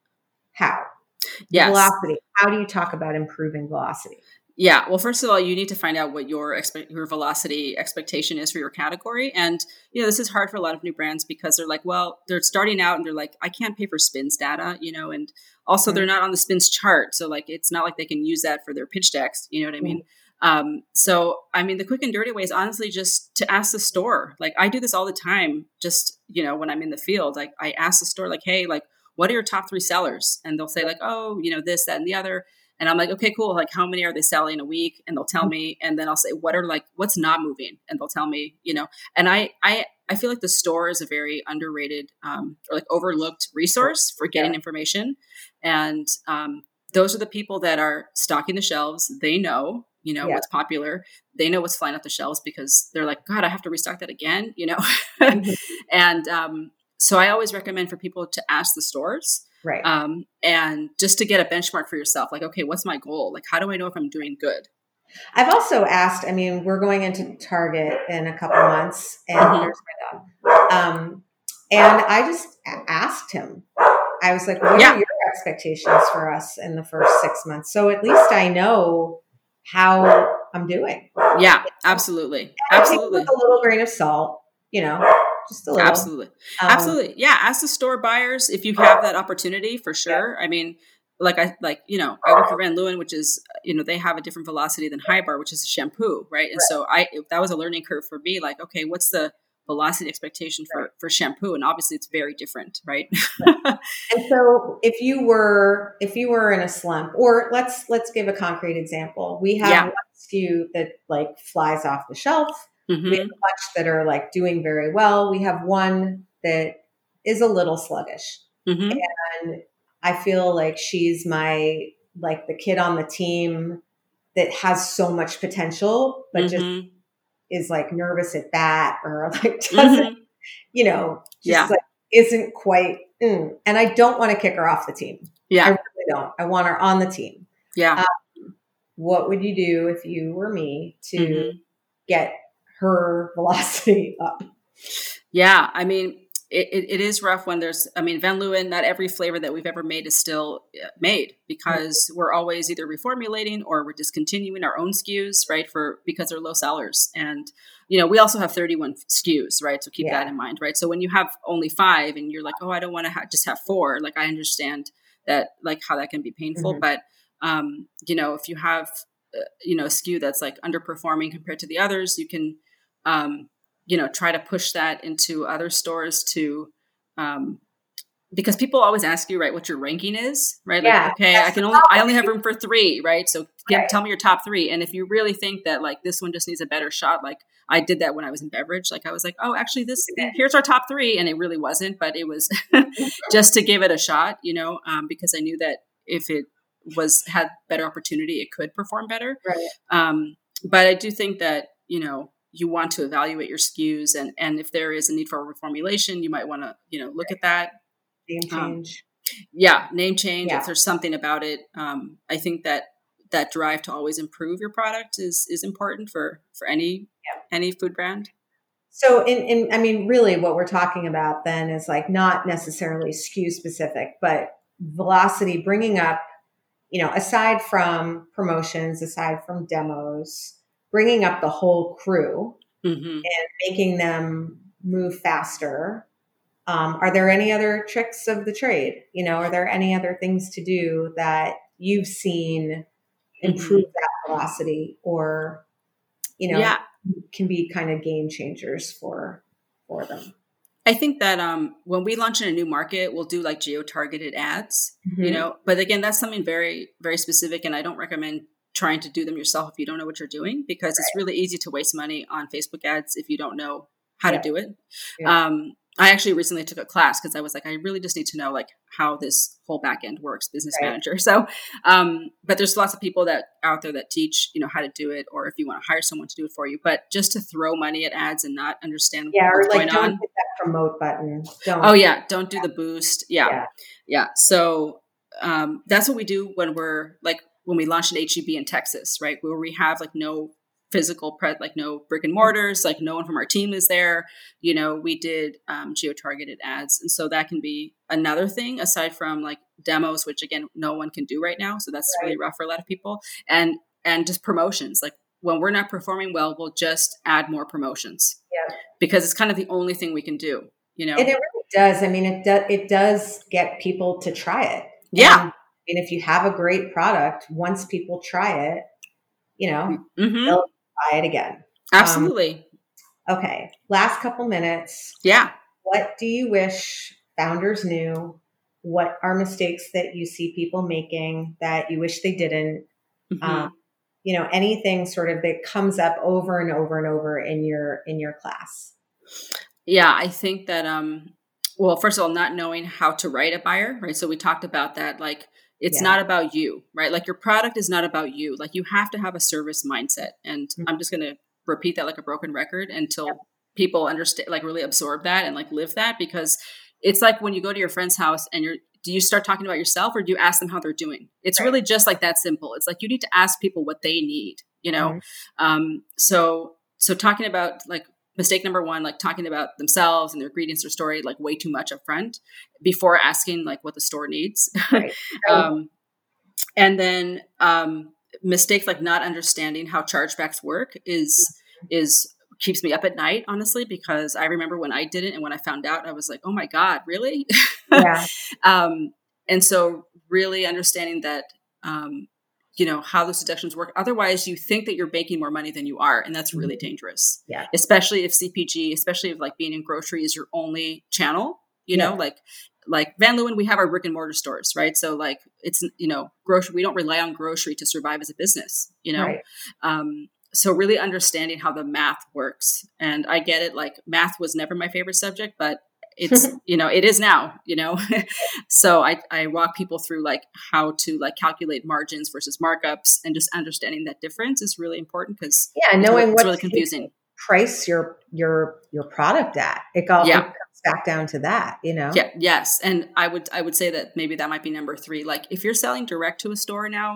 how? Yes. Velocity. How do you talk about improving velocity? Yeah. Well, first of all, you need to find out what your expect your velocity expectation is for your category. And, you know, this is hard for a lot of new brands because they're like, well, they're starting out and they're like, I can't pay for SPINS data, you know, and also Mm-hmm. they're not on the SPINS chart. So like, it's not like they can use that for their pitch decks. You know what I mean? Um, so, I mean, the quick and dirty way is honestly just to ask the store. Like I do this all the time, just, you know, when I'm in the field, like I ask the store like, hey, like, what are your top three sellers? And they'll say like, oh, you know, this, that, and the other. And I'm like, okay, cool. Like how many are they selling a week? And they'll tell me, and then I'll say, what are like, what's not moving? And they'll tell me, you know, and I, I, I feel like the store is a very underrated, um, or like overlooked resource for getting Yeah. information. And, um, those are the people that are stocking the shelves. They know, you know, Yeah. what's popular. They know what's flying off the shelves because they're like, God, I have to restock that again, you know? Mhm. And, um, so I always recommend for people to ask the stores. Right. Um, and just to get a benchmark for yourself, like, okay, what's my goal? Like, how do I know if I'm doing good? I've also asked, I mean, we're going into Target in a couple months and Mhm. there's my dog. Um, and I just a- asked him, I was like, what Yeah. are your expectations for us in the first six months? So at least I know how I'm doing. Yeah, absolutely. And I take it Absolutely. with a little grain of salt, you know, just a little. Absolutely. Um, Absolutely. Yeah. Ask the store buyers if you have that opportunity for sure. I mean, like I, like, you know, I work for Van Leeuwen, which is, you know, they have a different velocity than High Bar, which is a shampoo. Right. And Right. so I, that was a learning curve for me. Like, okay, what's the velocity expectation for, Right. for shampoo? And obviously it's very different. Right. And so if you were, if you were in a slump, or let's, let's give a concrete example. We have Yeah. one S K U that like flies off the shelf. Mhm. We have a bunch that are like doing very well. We have one that is a little sluggish. Mhm. And I feel like she's my, like the kid on the team that has so much potential, but just Mhm. is like nervous at bat or like doesn't, Mhm. you know, just Yeah. like isn't quite, mm. and I don't want to kick her off the team. I Yeah. really don't. I want her on the team. Yeah. What would you do if you were me to Mhm. get her velocity up? Yeah. I mean, it, it, it is rough when there's, I mean, Van Leeuwen, not every flavor that we've ever made is still made because mm-hmm. we're always either reformulating or we're discontinuing our own S K Us, right? For, because they're low sellers. And, you know, we also have thirty-one S K Us, right? So keep yeah. that in mind, right? So when you have only five and you're like, oh, I don't want to ha- just have four. Like, I understand that, like how that can be painful. Mm-hmm. But, um, you know, if you have, uh, you know, a S K U that's like underperforming compared to the others, you can, um, you know, try to push that into other stores to, um, because people always ask you, right, what your ranking is, right? Like, yeah, okay, I can only, I only have room for three, right? So give, right. tell me your top three. And if you really think that like this one just needs a better shot, like I did that when I was in beverage, like I was like, oh, actually this, here's our top three. And it really wasn't, but it was just to give it a shot, you know, um, because I knew that if it was, had better opportunity, it could perform better. Right. Um, but I do think that, you know, you want to evaluate your S K Us and, and if there is a need for a reformulation, you might want to, you know, look right. at that. Name change. Um, yeah. Name change. Yeah. If there's something about it. Um, I think that that drive to always improve your product is, is important for, for any, yeah. any food brand. So in, in, I mean, really what we're talking about then is like not necessarily S K U specific, but velocity, bringing up, you know, aside from promotions, aside from demos, bringing up the whole crew mm-hmm. and making them move faster. Um, are there any other tricks of the trade? You know, are there any other things to do that you've seen improve mm-hmm. that velocity or, you know, yeah. can be kind of game changers for, for them? I think that um, when we launch in a new market, we'll do like geo-targeted ads, mm-hmm. you know, but again, that's something very, very specific. And I don't recommend trying to do them yourself if you don't know what you're doing, because right. it's really easy to waste money on Facebook ads if you don't know how yeah. to do it. Yeah. Um, I actually recently took a class because I was like, I really just need to know like how this whole back end works, business right. manager. So, um, but there's lots of people that out there that teach, you know, how to do it, or if you want to hire someone to do it for you, but just to throw money at ads and not understand yeah, what's or like going don't on. hit that promote button. Don't. Oh yeah. Don't do yeah. the boost. Yeah. Yeah. yeah. So, um, that's what we do when we're like, when we launched an H E B in Texas, right? Where we have like no physical pre like no brick and mortars, like no one from our team is there. You know, we did um, geo-targeted ads. And so that can be another thing aside from like demos, which again, no one can do right now. So that's right. really rough for a lot of people. And, and just promotions. Like when we're not performing well, we'll just add more promotions yeah. because it's kind of the only thing we can do, you know? And it really does. I mean, it does, it does get people to try it. Yeah. And, and if you have a great product, once people try it, you know, mm-hmm. they'll buy it again. Absolutely. Um, okay. Last couple minutes. Yeah. What do you wish founders knew? What are mistakes that you see people making that you wish they didn't? Mm-hmm. Um, you know, anything sort of that comes up over and over and over in your, in your class. Yeah. I think that, um, well, first of all, not knowing how to write a buyer, right? So we talked about that, like, it's yeah. not about you, right? Like your product is not about you. Like you have to have a service mindset. And mm-hmm. I'm just going to repeat that like a broken record until yep. people understand, like really absorb that and like live that, because it's like when you go to your friend's house and you're, do you start talking about yourself or do you ask them how they're doing? It's right. really just like that simple. It's like, you need to ask people what they need, you know? Mm-hmm. Um, so, so talking about like, mistake number one, like talking about themselves and their ingredients or story, like way too much up front before asking like what the store needs. Right. um, and then um, mistakes like not understanding how chargebacks work is, is keeps me up at night, honestly, because I remember when I didn't. And when I found out, I was like, oh my God, really? Yeah. um, and so really understanding that, um, you know, how those deductions work. Otherwise, you think that you're making more money than you are. And that's really dangerous. Yeah. Especially if C P G, especially if like being in grocery is your only channel, you yeah. know, like, like Van Leeuwen, we have our brick and mortar stores, right? So like it's, you know, grocery, we don't rely on grocery to survive as a business, you know? Right. Um, so really understanding how the math works. And I get it. Like math was never my favorite subject, but it's, you know, it is now, you know, so I, I walk people through like how to like calculate margins versus markups, and just understanding that difference is really important because yeah, knowing it's what really confusing. Price your, your, your product at it, all, yeah. it comes back down to that, you know? Yeah. Yes. And I would, I would say that maybe that might be number three. Like if you're selling direct to a store now,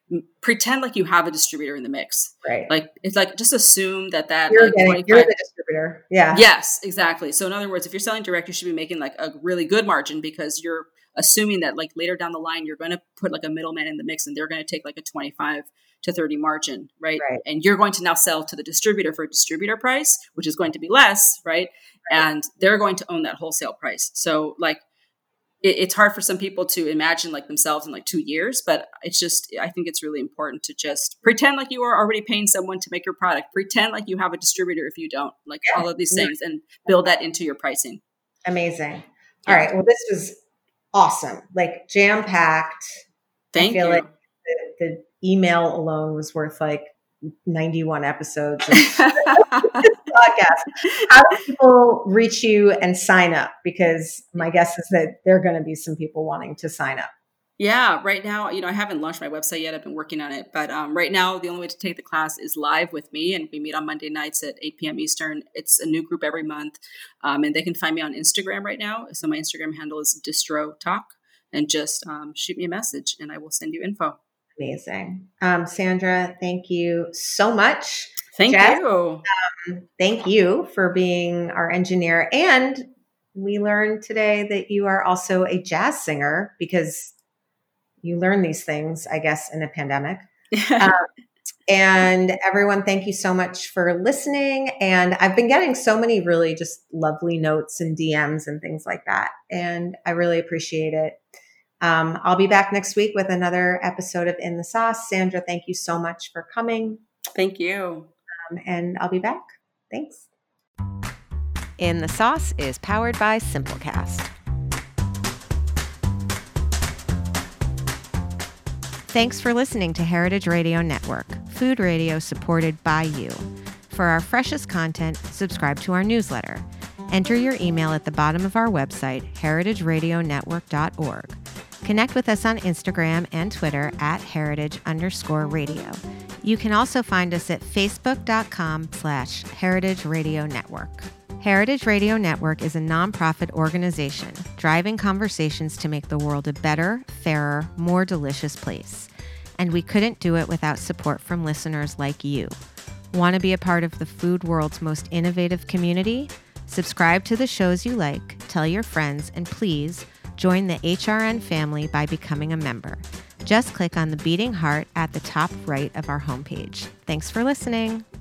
pretend like you have a distributor in the mix. Right. Like, it's like, just assume that that you're, like getting, you're the distributor. Yeah. Yes, exactly. So in other words, if you're selling direct, you should be making like a really good margin, because you're assuming that like later down the line, you're going to put like a middleman in the mix and they're going to take like a twenty-five to thirty margin, right? Right. And you're going to now sell to the distributor for a distributor price, which is going to be less, right? right. And they're going to own that wholesale price. So like, it, it's hard for some people to imagine like themselves in like two years, but it's just, I think it's really important to just pretend like you are already paying someone to make your product. Pretend like you have a distributor if you don't, like yeah. all of these things, and build that into your pricing. Amazing. All right. Well, this was awesome. Like jam-packed. Thank I feel you. Like the, the email alone was worth like ninety-one episodes of this podcast. How do people reach you and sign up? Because my guess is that there are going to be some people wanting to sign up. Yeah, right now, you know, I haven't launched my website yet. I've been working on it. But um, right now, the only way to take the class is live with me. And we meet on Monday nights at eight p.m. Eastern. It's a new group every month. Um, and they can find me on Instagram right now. So my Instagram handle is Distro Talk. And just um, shoot me a message and I will send you info. Amazing. Um, Sandra, thank you so much. Thank Jess, you. Um, thank you for being our engineer. And we learned today that you are also a jazz singer, because you learn these things, I guess, in a pandemic. um, and everyone, thank you so much for listening. And I've been getting so many really just lovely notes and D Ms and things like that. And I really appreciate it. Um, I'll be back next week with another episode of In the Sauce. Sandra, thank you so much for coming. Thank you. Um, and I'll be back. Thanks. In the Sauce is powered by Simplecast. Thanks for listening to Heritage Radio Network, food radio supported by you. For our freshest content, subscribe to our newsletter. Enter your email at the bottom of our website, heritage radio network dot org. Connect with us on Instagram and Twitter at heritage underscore radio. You can also find us at facebook.com slash heritage radio network. Heritage Radio Network is a nonprofit organization driving conversations to make the world a better, fairer, more delicious place. And we couldn't do it without support from listeners like you. Want to be a part of the food world's most innovative community? Subscribe to the shows you like, tell your friends, and please join the H R N family by becoming a member. Just click on the beating heart at the top right of our homepage. Thanks for listening.